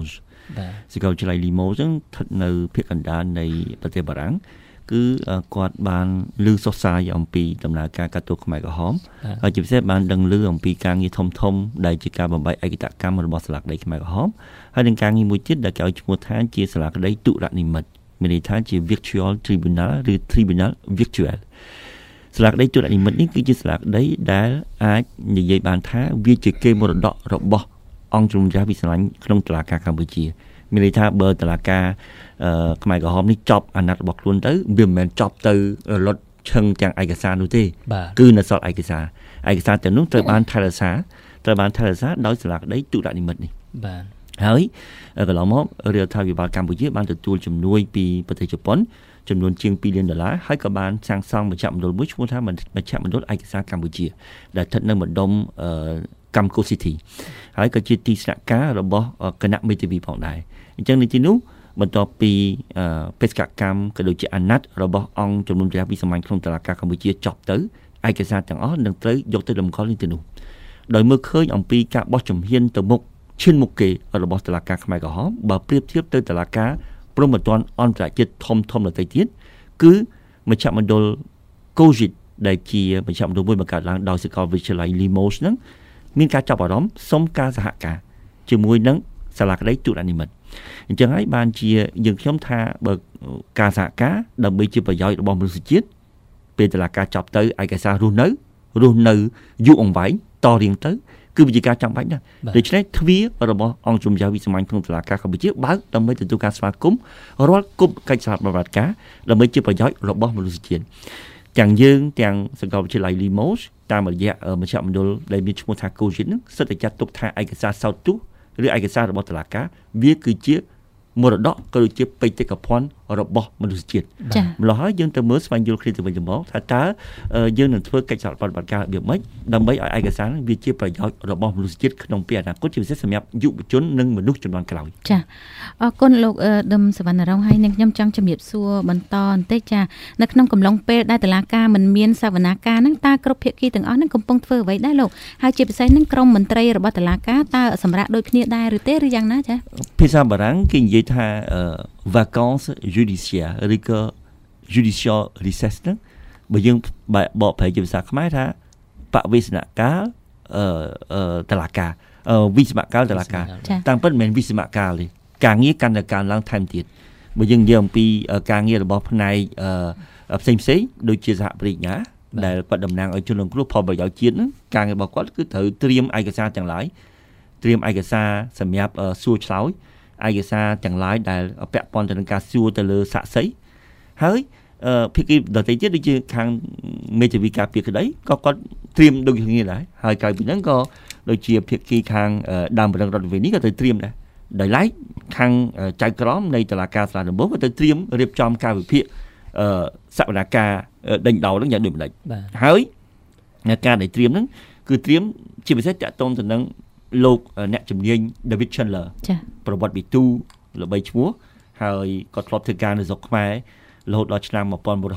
សាកលវិទ្យាល័យ Limo ហ្នឹងស្ថិតនៅភាគកណ្ដាលនៃប្រទេសបារាំងគឺគាត់បានលើកសរសើរអំពីដំណើរការកាត់ទោសខ្មែរក្រហមហើយជាពិសេសបានដឹងឮអំពីការងារធំៗដែលជាការបំបីឯកតកម្មរបស់សាលាក្តីខ្មែរក្រហមហើយនឹងការងារមួយទៀតដែលគេឲ្យឈ្មោះថាជាសាលាក្តីទុរនិមិត្តមានន័យថាជា Virtual Tribunal ឬ Tribunal Virtual សាលាក្តីទុរនិមិត្តនេះគឺជាសាលាក្តីដែលអាចនិយាយបានថាវាជាកេរមរតករបស់អង្គជំនុំជម្រះវិសាលក្នុងតុលាការកម្ពុជាមានន័យថាបើតុលាការខ្មែរក្រហមនេះចប់អាណត្តិរបស់ខ្លួនទៅវាមិនមែនចប់ទៅរលត់ឈឹងទាំងឯកសារនោះទេគឺនៅសល់ឯកសារទាំងនោះត្រូវបានថែរក្សាដោយសាលាក្តីទុរនិមិត្តនេះបាទហើយកន្លងមករដ្ឋាភិបាលកម្ពុជាបានទទួលជំនួយពីប្រទេសជប៉ុនចំនួនជាង$2 លានហើយក៏បានសាងសង់មជ្ឈមណ្ឌលមួយឈ្មោះថាមជ្ឈមណ្ឌលឯកសារកម្ពុជាដែលស្ថិតនៅម្ដុំកម្មគូ City ហើយក៏ជាទីស្នាក់ការរបស់គណៈមេធាវីផងដែរអញ្ចឹងនៅទីនោះបន្ទាប់ពីបេសកកម្មក៏ដូចជាអាណត្តិរបស់អង្គជំនុំជម្រះវិសាមញ្ញក្នុងតុលាការកម្ពុជាចប់ទៅឯកសារទាំងអស់នឹងត្រូវយកទៅតម្កល់នៅទីនោះដោយមើលឃើញអំពីការបោះជំហានទៅមុខឈានមុខគេរបស់តុលាការខ្មែរក្រហមបើប្រៀបធៀបទៅតុលាការព្រហ្មទណ្ឌអន្តរជាតិធំដទៃទៀតគឺមជ្ឈមណ្ឌលកូជីតដែលជាមជ្ឈមណ្ឌលមួយបង្កើតឡើងដោយសាកលវិទ្យាល័យ Limo ហ្នឹងមានការចាប់អារម្មណ៍សុំការសហការជាមួយនឹងសាលាក្តីទុរនិមិត្តអញ្ចឹងហើយបានជាយើងខ្ញុំថាបើការសហការដើម្បីជាប្រយោជន៍របស់មនុស្សជាតិពេលតុលាការចប់ទៅឯកសាររស់នៅយូរអង្វែងតរៀងទៅគឺវិជាការចាំបាច់ណាស់ដូច្នេះទ្វាររបស់អង្គជំនុំជម្រះវិសាមញ្ញក្នុងតុលាការកម្ពុជាបើកដើម្បីទទួលការស្វាគមន៍រាល់គុំកិច្ចសហប្រតិបត្តិការដើម្បីជាប្រយោជន៍របស់មនុស្សជាតិទាំងយើងទាំងសាកលវិទ្យាល័យ Limo តាមរយៈមជ្ឈមណ្ឌលដែលមានឈ្មោះថា Cogit នឹងសិតតែចាត់ទុកថាឯកសារសោតទោសឬឯកសាររបស់តុលាការវាគឺជាមរតកក៏ដូចជាបេតិកភណ្ឌរបស់មនុស្សជាតិម្ល៉េះហើយយើងទៅមើលស្វែងយល់គ្នាទៅវិញទៅមកថាតើយើងនឹងធ្វើកិច្ចសហប្រតិបត្តិការរបៀបម៉េចដើម្បីឲ្យឯកសារនេះវាជាប្រយោជន៍របស់មនុស្សជាតិក្នុងពេលអនាគតជាពិសេសសម្រាប់យុវជននិងមនុស្សជំនាន់ក្រោយចាអរគុណលោកដឹមសវណ្ណរងហើយនឹងខ្ញុំចង់ជំរាបសួរបន្តបន្តិចចានៅក្នុងកំឡុងពេលដែលតុលាការមិនមានសវនាការហ្នឹងតើគ្រប់ភាគីទាំងអស់ហ្នឹងកំពុងធ្វើអ្វីដែរលោកហើយជាពិសេសហ្នឹងក្រមមន្ត្រីរបស់តុលាការតើសម្រាប់ដូចគ្នាដែរឬទេឬយ៉ាងណាចាភាសាបារាំងគេនិយាយថាvacances judiciaires ឬក៏ judicial recess ហ្នឹងបើយើងបកប្រែជាភាសាខ្មែរថាបវិស្ណកាលតឡាការវិស្មកាលតឡាការតាមពិតមិនមែនវិស្មកាលទេការងារកាន់តែកើនឡើងថែមទៀតបើយើងនិយាយអំពីការងាររបស់ផ្នែកផ្សេងដូចជាសហប្រតិញ្ញាដែលបដតំណាងឲ្យជនរងគ្រោះផលប្រយោជន៍ជាតិហ្នឹងការងាររបស់គាត់គឺត្រូវត្រៀមឯកសារទាំងឡាយត្រៀមឯកសារសម្រាប់សួរឆ្លើយឯកសារទាំងឡាយដែលពាក់ព័ន្ធទៅនឹងការសួរទៅលើសាក្សីហើយភាគីដទៃទៀតដូចជាខាងមេធាវីការពារក្តីក៏គាត់ត្រៀមដូចគ្នាដែរហើយក្រៅពីហ្នឹងក៏ដូចជាភាគីខាងដើមប្រឹងរដ្ឋវិន័យនេះក៏ត្រូវត្រៀមដែរដោយឡែកខាងចៅក្រមនៃតុលាការស្លាដំបងក៏ត្រូវត្រៀមរៀបចំការវិភាគសវនកម្មដេញដោលហ្នឹងយ៉ាងដូចម្ដេចហើយការដែលត្រៀមហ្នឹងគឺត្រៀមជាពិសេសតាក់ទងទៅនឹងលោកអ្នកជំនាញ David Chandler ប្រវត្តិវិទូល្បីឈ្មោះហើយគាត់ធ្លាប់ធ្វើការនៅស្រុកខ្មែររហូតដល់ឆ្នាំ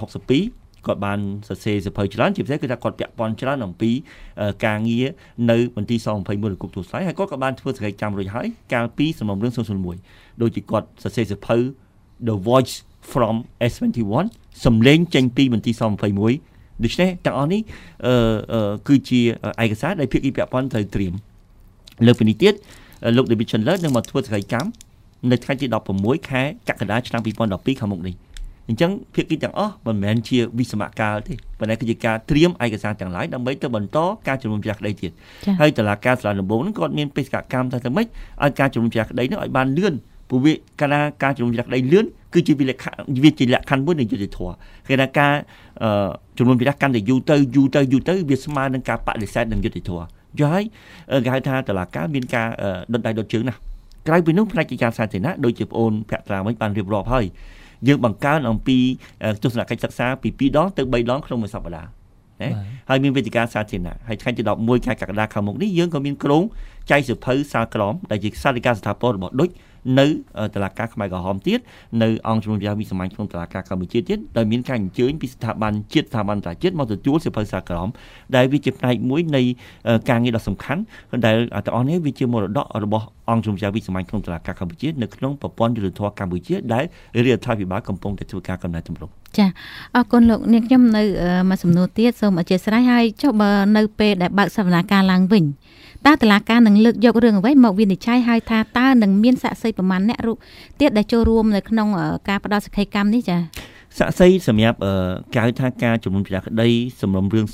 1962គាត់បានសរសេរសៀវភៅច្រើនជាពិសេសគឺថាគាត់ពាក់ព័ន្ធច្រើនអំពីការងារនៅមន្ទីរស-21នៅគុកទួលស្លែងហើយគាត់ក៏បានធ្វើសេចក្តីចាំរួចហើយកាលពីសំណុំរឿង001ដូចជាគាត់សរសេរសៀវភៅ The Voice from S21 សំឡេងចេញពីមន្ទីរស-21ដូច្នេះទាំងអស់នេះគឺជាឯកសារដែលភាគីពាក់ព័ន្ធត្រូវត្រៀមលើពីនេះទៀតលោក David Chandler នឹងមកធ្វើសេចក្តីកម្មនៅថ្ងៃទី16ខែកក្កដាឆ្នាំ2012ខាងមុខនេះអញ្ចឹងភាគីទាំងអស់មិនមែនជាវិស្មកាលទេប៉ុន្តែគឺជាការត្រៀមឯកសារទាំងឡាយដើម្បីទៅបន្តការជំនុំជម្រះក្តីទៀតហើយតុលាការស្លាដំបងនឹងគាត់មានបេសកកម្មថាទៅម៉េចឲ្យការជំនុំជម្រះក្តីនោះឲ្យបានលឿនព្រោះវាកាលណាការជំនុំជម្រះក្តីលឿនគឺជាលក្ខខណ្ឌមួយនៃយុត្តិធម៌គេថាការជំនុំជម្រះកាន់តែយូរទៅវាស្មើនឹងការបដិសេធនឹងយុត្តិធម៌យល់ហើយគេហៅថាតុលាការមានការដុតដៃដុតជើងណាស់ក្រៅពីនោះផ្នែកកិច្ចការសាធារណៈដូចជាបងអូនភក្ត្រាវិញបានរៀបរាប់ហើយយើងបង្កើនអំពីទស្សនកិច្ចសិក្សាពី2ដងទៅ3ដងក្នុងមួយសប្តាហ៍ណាហើយមានវេទិកាសាធារណៈហើយថ្ងៃទី11ខែកក្កដាខាងមុខនេះយើងក៏មានក្រុងចែកសៀវភៅសាលក្រមដែលជាសាលិកាស្ថាពររបស់ដូចនៅតុលាការខ្មែរក្រហមទៀតនៅអង្គជំនុំជម្រះវិសាមញ្ញក្នុងតុលាការកម្ពុជាទៀតដោយមានការអញ្ជើញពីស្ថាប័នជាតិស្ថាប័នអន្តរជាតិមកទទួលសៀវភៅសារក្រមដែលវាជាផ្នែកមួយនៃការងារដ៏សំខាន់ដែលទាំងអស់នេះវាជាមរតករបស់អង្គជំនុំជម្រះវិសាមញ្ញក្នុងតុលាការកម្ពុជានៅក្នុងប្រព័ន្ធយុត្តិធម៌កម្ពុជាដែលរាជរដ្ឋាភិបាលកំពុងតែធ្វើការកំណែទម្រង់ចាអរគុណលោកនាងខ្ញុំនៅមួយសំណួរទៀតសូមអធិស្ឋានហើយចុះបើនៅពេលដែលបើកសវនាការឡើងវិញតើតុលាការនឹងលើកយករឿងអ្វីមកវិនិច្ឆ័យហើយថាតើនឹងមានសាក្សីប្រមាណអ្នករូបទៀតដែលចូលរួមនៅក្នុងការផ្ដល់សក្ខីកម្មនេះចាសាក្សីសម្រាប់កៅថាការជំនុំជម្រះក្តីសំណុំរឿង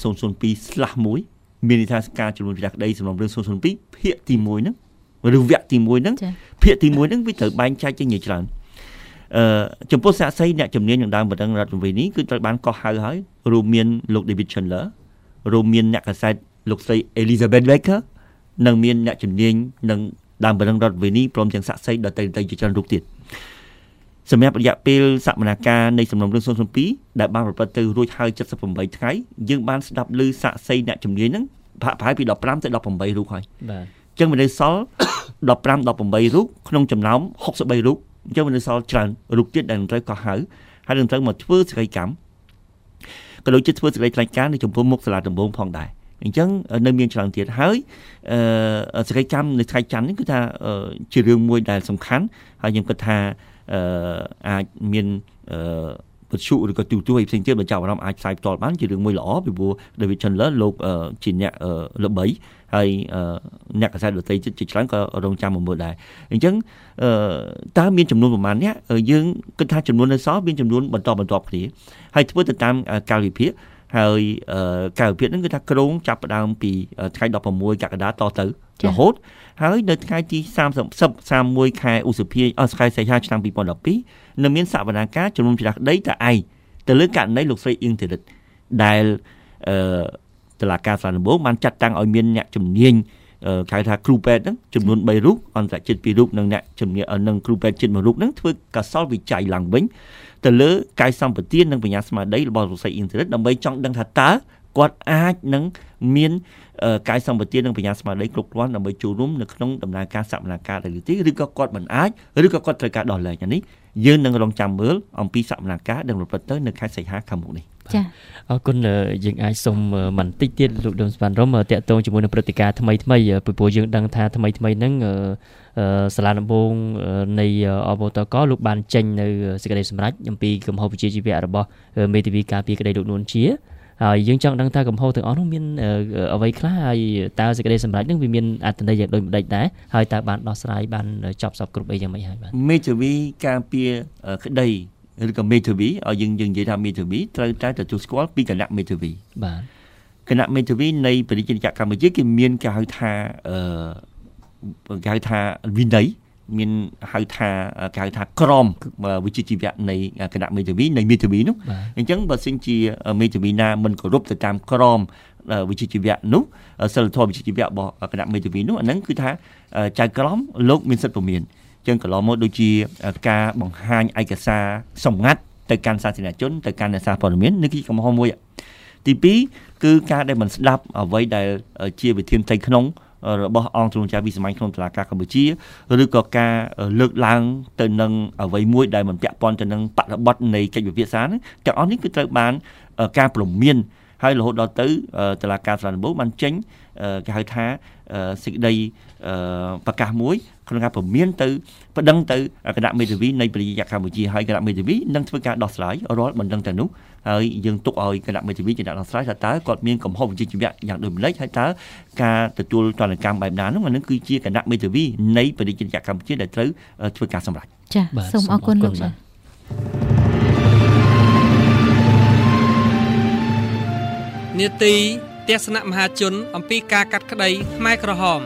002/1មានន័យថាការជំនុំជម្រះក្តីសំណុំរឿង002ភាគទី1ហ្នឹងឬវគ្គទី1ហ្នឹងភាគទី1ហ្នឹងវាត្រូវបែងចែកជាច្រើនចំពោះសាក្សីអ្នកជំនាញនឹងដើមបណ្ដឹងរដ្ឋមន្ត្រីនេះគឺត្រូវបានកោះហៅហើយរួមមានលោក David Chandler រួមមានអ្នកកាសែតលោកស្រី Elizabeth Baker និងមានអ្នកជំនាញនឹងដើមបណ្ដឹងរដ្ឋមន្ត្រីនេះព្រមទាំងសាក្សីដទៃៗជាច្រើនរូបទៀតសម្រាប់រយៈពេលសកម្មភាពនៃសំណុំរឿង002ដែលបានប្រព្រឹត្តទៅរួចហើយ78ថ្ងៃយើងបានស្ដាប់ឮសាក្សីអ្នកជំនាញហ្នឹងប្រហែលពី15ទៅ18រូបហើយបាទអញ្ចឹងមានន័យសល់15 18រូបក្នុងចំណោម63រូបអញ្ចឹងមានន័យសល់ច្រើនរូបទៀតដែលនឹងត្រូវកោះហៅហើយនឹងត្រូវមកធ្វើសេចក្តីកម្មក៏ដូចជាធ្វើសេចក្តីថ្លែងការណ៍នៅចំពោះមុខសាលាដំបងផងដែរអញ្ចឹងនៅមានច្រើនទៀតហើយសេចក្តីកម្មនៅថ្ងៃច័ន្ទនេះគឺថាជារឿងមួយដែលសំខាន់ហើយខ្ញុំគិតថាអាចមានវិទ្យុឬក៏ទូរទស្សន៍ផ្សេងទៀតបើចាប់អារម្មណ៍អាចផ្សាយផ្ទាល់បានជារឿងមួយល្អពីព្រោះ David Chandler លោកជាអ្នកល្បីហើយអ្នកកាសែតដទៃជាច្រើនក៏រងចាំមកមើលដែរអញ្ចឹងតើមានចំនួនប្រមាណអ្នកយើងគិតថាចំនួននៅសល់មានចំនួនបន្តគ្នាហើយធ្វើទៅតាមកាលវិភាគហើយកាលវិភាគហ្នឹងគឺថាក្រុងចាប់ផ្ដើមពីថ្ងៃ16កក្កដាតទៅរហូតហើយនៅថ្ងៃទី31ខែឧសភាខែសីហាឆ្នាំ2012នឹងមានសវនាការជំនុំជម្រះក្តីតែឯងទៅលើករណីលោកស្រីអ៊ីងធីរិតដែលតុលាការសាលាដំបងបានចាត់តាំងឲ្យមានអ្នកជំនាញគេហៅថាគ្រូពេទ្យហ្នឹងចំនួន3រូបអន្តរជាតិ2រូបនិងអ្នកជំនាញនិងគ្រូពេទ្យជាតិ1រូបហ្នឹងធ្វើកសលវិច័យឡើងវិញទៅលើកាយសម្បទាននិងបញ្ញាស្មារតីរបស់លោកស្រីអ៊ីងធីរិតដើម្បីចង់ដឹងថាតើគាត់អាចនឹងមានកាយសម្បទាននិងបញ្ញាស្មារតីគ្រប់គ្រាន់ដើម្បីចូលរួមនៅក្នុងដំណើរការសកម្មភាពដែលទីឬក៏គាត់មិនអាចឬក៏គាត់ត្រូវការដោះលែងនេះយើងនឹងរងចាំមើលអំពីសកម្មភាពដែលប្រព្រឹត្តទៅនៅខែសីហាខាងមុខនេះចា៎អរគុណយើងអាចសុំបន្តិចទៀតលោកដុំស្វាន់រំតាក់ទងជាមួយនឹងព្រឹត្តិការណ៍ថ្មីពីព្រោះយើងដឹងថាថ្មីហ្នឹងសាលាដំបងនៃអបតកលោកបានចេញនៅសេចក្តីសម្រេចអំពីកំហុសវិជ្ជាជីវៈរបស់មេធាវីការពារក្តីលោកនួនជាហើយយើងចង់ដឹងថាកំហុសទាំងអស់នោះមានអ្វីខ្លះហើយតើសេចក្តីសម្រេចនឹងវាមានអត្ថន័យយ៉ាងដូចម្តេចដែរហើយតើបានដោះស្រាយបានចប់សពគ្រប់អីយ៉ាងម៉េចហើយបាទមេធាវីការពារក្តីឬក៏មេធាវីឲ្យយើងនិយាយថាមេធាវីត្រូវតែទទួលស្គាល់ពីគណៈមេធាវីបាទគណៈមេធាវីនៃប្រជាជាតិកម្ពុជាគេមានគេហៅថាវិន័យមានហៅថាក្រមវិជ្ជាជីវៈនៃគណៈមេធាវីនៃមេធាវីនោះអញ្ចឹងបើសិនជាមេធាវីណាមិនគោរពទៅតាមក្រមវិជ្ជាជីវៈនោះសិលធម៌វិជ្ជាជីវៈរបស់គណៈមេធាវីនោះអាហ្នឹងគឺថាចៅក្រមលោកមានសិទ្ធិពមៀនអញ្ចឹងកន្លងមកដូចជាការបង្ហាញឯកសារសម្ងាត់ទៅកាន់សាធារណជនទៅកាន់អ្នកសារព័ត៌មាននេះគឺជាកំហុសមួយទី2គឺការដែលមិនស្ដាប់អ្វីដែលជាវិធានផ្ទៃក្នុងរបស់អង្គជំនុំជម្រះវិសាមញ្ញក្នុងតុលាការកម្ពុជាឬក៏ការលើកឡើងទៅនឹងអ្វីមួយដែលមិនពាក់ព័ន្ធទៅនឹងបរិបទនៃកិច្ចពិភាក្សាហ្នឹងទាំងអស់នេះគឺត្រូវបានការព្រមានហើយរហូតដល់ទៅតុលាការសាលាដំបងបានចេញគេហៅថាសេចក្តីប្រកាសមួយក្នុងការព្រមានទៅប្តឹងទៅគណៈមេធាវីនៃប្រជាជាតិកម្ពុជាហើយគណៈមេធាវីនឹងធ្វើការដោះស្រាយរាល់បណ្ដឹងទាំងនោះហើយយើងទុកឲ្យគណៈមេធាវីជាអ្នកដោះស្រាយថាតើគាត់មានកំហុសវិជ្ជាជីវៈយ៉ាងដូចម្តេចហើយតើការទទួលទណ្ឌកម្មបែបណានោះអានឹងគឺជាគណៈមេធាវីនៃប្រជាជាតិកម្ពុជាដែលត្រូវធ្វើការសម្រេចចា៎សូមអរគុណលោកចា៎នាទីទស្សនៈមហាជនអំពីការកាត់ក្តីខ្មែរក្រហម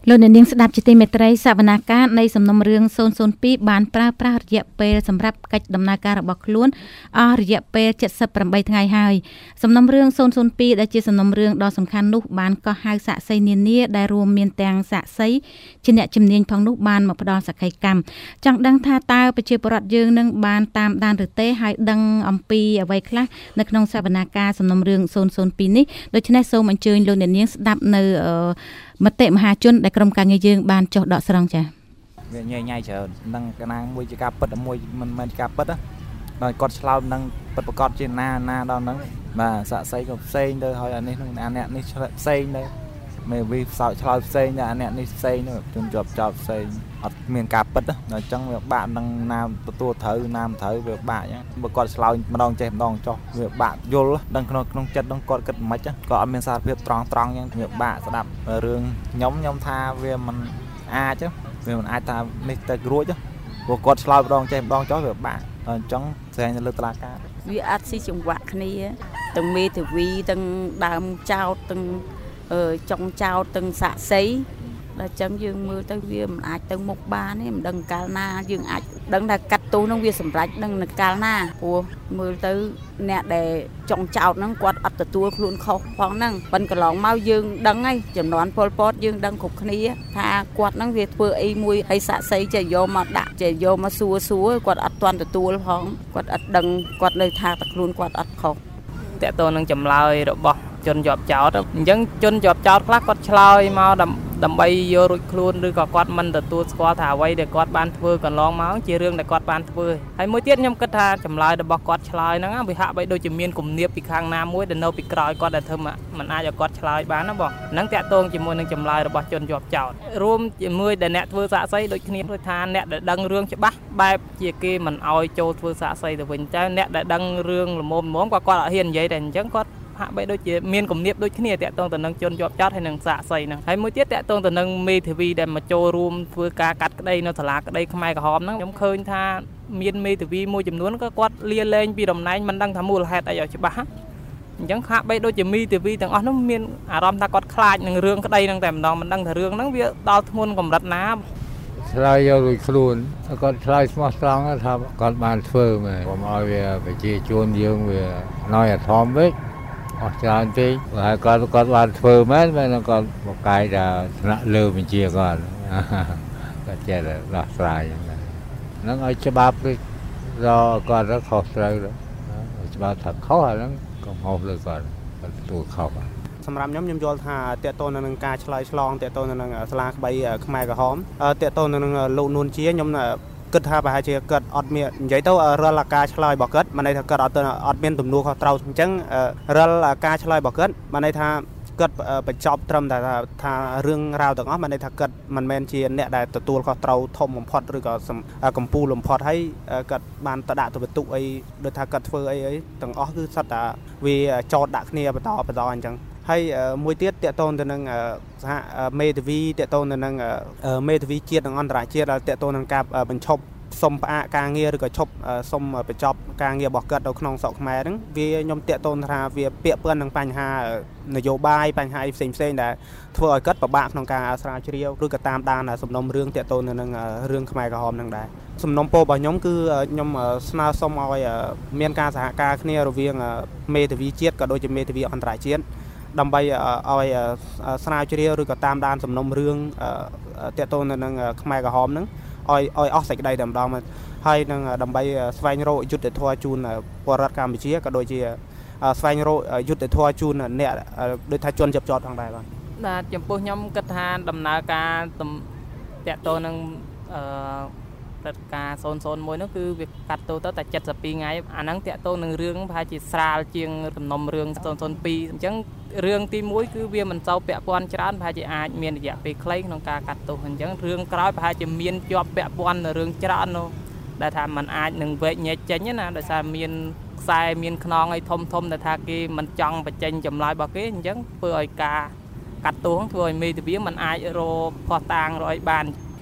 លោកអ្នកនាងស្ដាប់ជាទីមេត្រីសវនាការនៃសំណុំរឿង002បានប្រើប្រាស់រយៈពេលសម្រាប់កិច្ចដំណើរការរបស់ខ្លួនអស់រយៈពេល78ថ្ងៃហើយសំណុំរឿង002ដែលជាសំណុំរឿងដ៏សំខាន់នោះបានកោះហៅសាក្សីនានាដែលរួមមានទាំងសាក្សីជាអ្នកជំនាញផងនោះបានមកផ្ដល់សក្ខីកម្មចង់ដឹងថាតើប្រជាពលរដ្ឋយើងនឹងបានតាមដានឬទេហើយដឹងអំពីអ្វីខ្លះនៅក្នុងសវនាការសំណុំរឿង002នេះដូច្នេះសូមអញ្ជើញលោកអ្នកនាងស្ដាប់នៅមតិមហាជនដែលក្រុមការងារយើងបានចុះដកស្រង់ចា៎វាញ៉ៃច្រើននឹងកណាមួយជាការពិតមួយមិនមែនជាការពិតដល់គាត់ឆ្លោតនឹងពិតប្រកបជាណាដល់ហ្នឹងបាទសាក់សីក៏ផ្សេងទៅហើយអានេះនឹងអាអ្នកនេះផ្សេងទៅមេវីផ្សោតឆ្លោតផ្សេងទៅអាអ្នកនេះផ្សេងទៅជន់ជាប់ចោតផ្សេងអត់មានការពិតដល់អញ្ចឹងវាបាក់នឹងណាមទទួលត្រូវណាមត្រូវវាបាក់អញ្ចឹងបើគាត់ឆ្លោតម្ដងចេះម្ដងចោះវាបាក់យល់ដឹងក្នុងចិត្តនឹងគាត់គិតមិនខ្មិចក៏អត់មានសារភាពត្រង់អញ្ចឹងវាបាក់ស្ដាប់រឿងខ្ញុំថាវាមិនអាចវាមិនអាចថានេះទៅរួចព្រោះគាត់ឆ្លោតម្ដងចេះម្ដងចោះវាបាក់អញ្ចឹងស្ែងទៅលើតុលាការវាអាចស៊ីចង្វាក់គ្នាទាំងមេធាវីទាំងដើមចោតទាំងចុងចោតទាំងសាក់សីដល់ចឹងយើងមើលទៅវាមិនអាចទៅមុខបានទេមិនដឹងកាលណាយើងអាចដឹងថាកាត់ទោសនឹងវាសម្រេចនឹងកាលណាព្រោះមើលទៅអ្នកដែលចុងចោតហ្នឹងគាត់អត់ទទួលខ្លួនខុសផងហ្នឹងប៉ុន្តែកន្លងមកយើងដឹងហើយចំនួនពលពតយើងដឹងគ្រប់គ្នាថាគាត់ហ្នឹងវាធ្វើអីមួយឲ្យសាក់សីចេះយកមកដាក់ចេះយកមកសួរគាត់អត់ទាន់ទទួលផងគាត់អត់ដឹងគាត់នៅថាតែខ្លួនគាត់អត់ខុសតើតើនឹងចម្លើយរបស់ជនជាប់ចោតអញ្ចឹងជនជាប់ចោតខ្លះគាត់ឆ្លើយមកដើម្បីយករួចខ្លួនឬក៏គាត់មិនទទួលស្គាល់ថាអ្វីដែលគាត់បានធ្វើកន្លងមកជារឿងដែលគាត់បានធ្វើហើយមួយទៀតខ្ញុំគិតថាចម្លើយរបស់គាត់ឆ្លើយហ្នឹងវាហាក់បីដូចជាមានគំនាបពីខាងណាមួយដែលនៅពីក្រោយគាត់ដែលធ្វើមិនអាចឲ្យគាត់ឆ្លើយបានណាបងហ្នឹងតាក់ទងជាមួយនឹងចម្លើយរបស់ជនជាប់ចោតរួមជាមួយដែលអ្នកធ្វើសាក្សីដូចគ្នាដូចថាអ្នកដែលដឹងរឿងច្បាស់បែបជាគេមិនឲ្យចូលធ្វើសាក្សីទៅវិញតែអ្នកដែលដឹងរឿងល្មមក៏គាត់អត់ហ៊ាននិយាយតែអញ្ចឹងគាត់ហាក់បីដូចជាមានគំនាបដូចគ្នាតាក់ទងទៅនឹងជនជាប់ចោតហើយនឹងសាក្សីហ្នឹងហើយមួយទៀតតាក់ទងទៅនឹងមេធាវីដែលមកចូលរួមធ្វើការកាត់ក្តីនៅសាលាក្តីខ្មែរក្រហមហ្នឹងខ្ញុំឃើញថាមានមេធាវីមួយចំនួនក៏គាត់លាលែងពីតំណែងមិនដឹងថាមូលហេតុអីឲ្យច្បាស់អញ្ចឹងហាក់បីដូចជាមេធាវីទាំងអស់ហ្នឹងមានអារម្មណ៍ថាគាត់ខ្លាចនឹងរឿងក្តីហ្នឹងតែម្ដងមិនដឹងថារឿងហ្នឹងវាដល់ធ្ងន់កម្រិតណាឆ្លើយយករួចខ្លួនគាត់ឆ្លើយស្មោះត្រង់ថាគាត់បានធ្វើមែនកុំឲ្យវាប្រជាជនយើងវាណយអធមវិញអស់ច្រើនពេកហើយគាត់បានធ្វើមែនគាត់មកកាយថាថ្នាក់លើបញ្ជាគាត់ចេះដោះស្រាយហ្នឹងឲ្យច្បាប់រកគាត់ខុសត្រូវច្បាប់ថាខុសហ្នឹងក៏ហោះលើគាត់ទទួលខុសសម្រាប់ខ្ញុំយល់ថាតេតូននឹងការឆ្លើយឆ្លងតេតូននឹងសាលាក្តីខ្មែរក្រហមតេតូននឹងលោកនួនជាខ្ញុំគិតថាប្រហែលជាគាត់អត់មាននិយាយទៅរាល់ការឆ្លើយរបស់គាត់បានន័យថាគាត់អត់មានទំនួលខុសត្រូវអញ្ចឹងរាល់ការឆ្លើយរបស់គាត់បានន័យថាគាត់បញ្ចប់ត្រឹមតែថារឿងរ៉ាវទាំងអស់បានន័យថាគាត់មិនមែនជាអ្នកដែលទទួលខុសត្រូវធំបំផុតឬក៏កំពូលបំផុតហើយគាត់បានទៅដាក់ទៅបន្ទុកអីដូចថាគាត់ធ្វើអីទាំងអស់គឺសុទ្ធតែវាចោតដាក់គ្នាបន្តអញ្ចឹងហើយមួយទៀតតេតូនទៅនឹងសហមេធាវីតេតូនទៅនឹងមេធាវីជាតិនិងអន្តរជាតិដែលតេតូននឹងការបញ្ឈប់សុំផ្អាកការងារឬក៏ឈប់សុំបញ្ចប់ការងាររបស់គាត់នៅក្នុងស្រុកខ្មែរហ្នឹងវាខ្ញុំតេតូនថាវាពាក់ព័ន្ធនឹងបញ្ហានយោបាយបញ្ហាផ្សេងដែលធ្វើឲ្យគាត់ពិបាកក្នុងការស្រាវជ្រាវឬក៏តាមដានសំណុំរឿងតេតូននឹងរឿងខ្មែរក្រហមហ្នឹងដែរសំណុំពររបស់ខ្ញុំគឺខ្ញុំស្នើសុំឲ្យមានការសហការគ្នារវាងមេធាវីជាតិក៏ដូចជាមេធាវីអន្តរជាតិដើម្បីឲ្យស្រាវជ្រាវឬក៏តាមដានសំណុំរឿងតេតូននឹងខ្មែរក្រហមហ្នឹងឲ្យអស់សេចក្តីតែម្ដងហើយនឹងដើម្បីស្វែងរកយុត្តិធម៌ជូនពលរដ្ឋកម្ពុជាក៏ដូចជាស្វែងរកយុត្តិធម៌ជូនអ្នកដូចថាជនជាប់ចោតផងដែរបាទចំពោះខ្ញុំគិតថាដំណើរការតេតូននឹងព្រឹត្តិការណ៍001នោះគឺវាកាត់ទោសទៅតែ72ថ្ងៃអាហ្នឹងតេតូននឹងរឿងប្រហែលជាស្រាលជាងសំណុំរឿង002អញ្ចឹងរឿងទី1គឺវាមិនសូវពាក់ព័ន្ធច្រើនប្រហែលជាអាចមានរយៈពេលខ្លីក្នុងការកាត់ទោសអញ្ចឹងរឿងក្រោយប្រហែលជាមានជាប់ពាក់ព័ន្ធនឹងរឿងច្រើននោះដែលថាมันអាចនឹងវែកញែកចេញណាដោយសារមានខ្សែមានខ្នងអីធំដែលថាគេមិនចង់បញ្ចេញចម្លើយរបស់គេអញ្ចឹងធ្វើឲ្យការកាត់ទោសធ្វើឲ្យមេធាវីមិនអាចរកផោះតាងរកអីបាន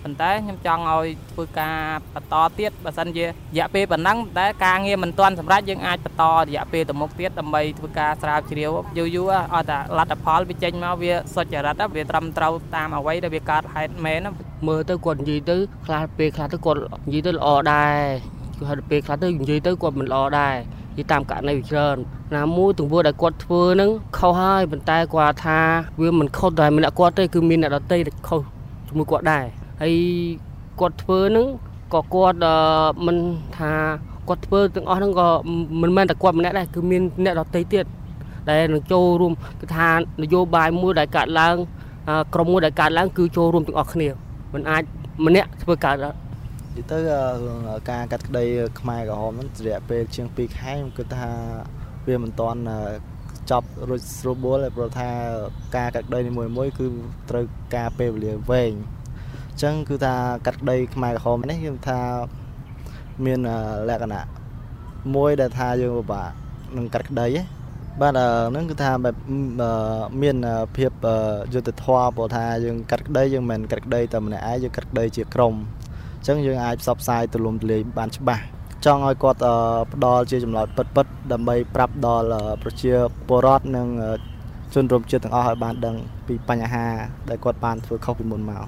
ប៉ុន្តែខ្ញុំចង់ឲ្យធ្វើការបន្តទៀតបើសិនជារយៈពេលប៉ុណ្ណឹងតែការងារមិនទាន់សម្រាប់យើងអាចបន្តរយៈពេលទៅមុខទៀតដើម្បីធ្វើការស្រាវជ្រាវយូរៗឲ្យតែលទ្ធផលវាចេញមកវាសុចរិតវាត្រឹមត្រូវតាមអ្វីដែលវាកើតហេតុមែនមើលទៅគាត់និយាយទៅខ្លះពេលខ្លះទៅគាត់និយាយទៅល្អដែរគឺហើយពេលខ្លះទៅនិយាយទៅគាត់មិនល្អដែរនិយាយតាមករណីវាច្រើនណាមួយទង្វើដែលគាត់ធ្វើហ្នឹងខុសហើយប៉ុន្តែគាត់ថាវាមិនខុសតែម្នាក់គាត់ទេគឺមានអ្នកដទៃដែលខុសជាមួយគាត់ដែរហើយគាត់ធ្វើហ្នឹងក៏គាត់មិនថាគាត់ធ្វើទាំងអស់ហ្នឹងក៏មិនមែនតែគាត់ម្នាក់ដែរគឺមានអ្នកដទៃទៀតដែលនឹងចូលរួមគឺថានយោបាយមួយដែលកាត់ឡើងក្រុមមួយដែលកាត់ឡើងគឺចូលរួមទាំងអស់គ្នាមិនអាចម្នាក់ធ្វើកើតទៅការកាត់ក្តីខ្មែរក្រហមហ្នឹងរយៈពេលជាង2ខែខ្ញុំគិតថាវាមិនទាន់ចប់រួចស្រួលបួលព្រោះថាការកាត់ក្តីនីមួយៗគឺត្រូវការពេលវេលាវែងអញ្ចឹងគឺថាកាត់ក្តីខ្មែរក្រហមនេះខ្ញុំថាមានលក្ខណៈមួយដែលថាយើងពិបាកនឹងកាត់ក្តីបាទហ្នឹងគឺថាបែបមានភាពយុត្តិធម៌ព្រោះថាយើងកាត់ក្តីយើងមិនកាត់ក្តីតែម្នាក់ឯងយើងកាត់ក្តីជាក្រុមអញ្ចឹងយើងអាចផ្សព្វផ្សាយទូលំទូលាយបានច្បាស់ចង់ឲ្យគាត់ផ្ដល់ជាចម្លើយពិតៗដើម្បីប្រាប់ដល់ប្រជាពលរដ្ឋនិងជនរួមជាតិទាំងអស់ឲ្យបានដឹងពីបញ្ហាដែលគាត់បានធ្វើខុសពីមុនមក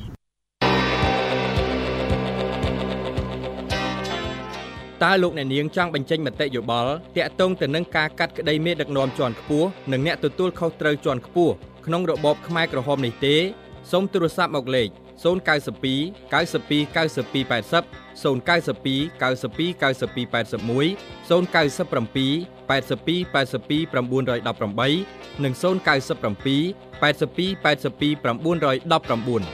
តើលោកអ្នកនាងចង់បញ្ចេញមតិយោបល់ទាក់ទងទៅនឹងការកាត់ក្តីមេដឹកនាំជាន់ខ្ពស់និងអ្នកទទួលខុសត្រូវជាន់ខ្ពស់ក្នុងរបបខ្មែរក្រហមនេះទេសូមទូរស័ព្ទមកលេខ092 92 92 80 092 92 92 81 097 82 82 918 និង097 82 82 919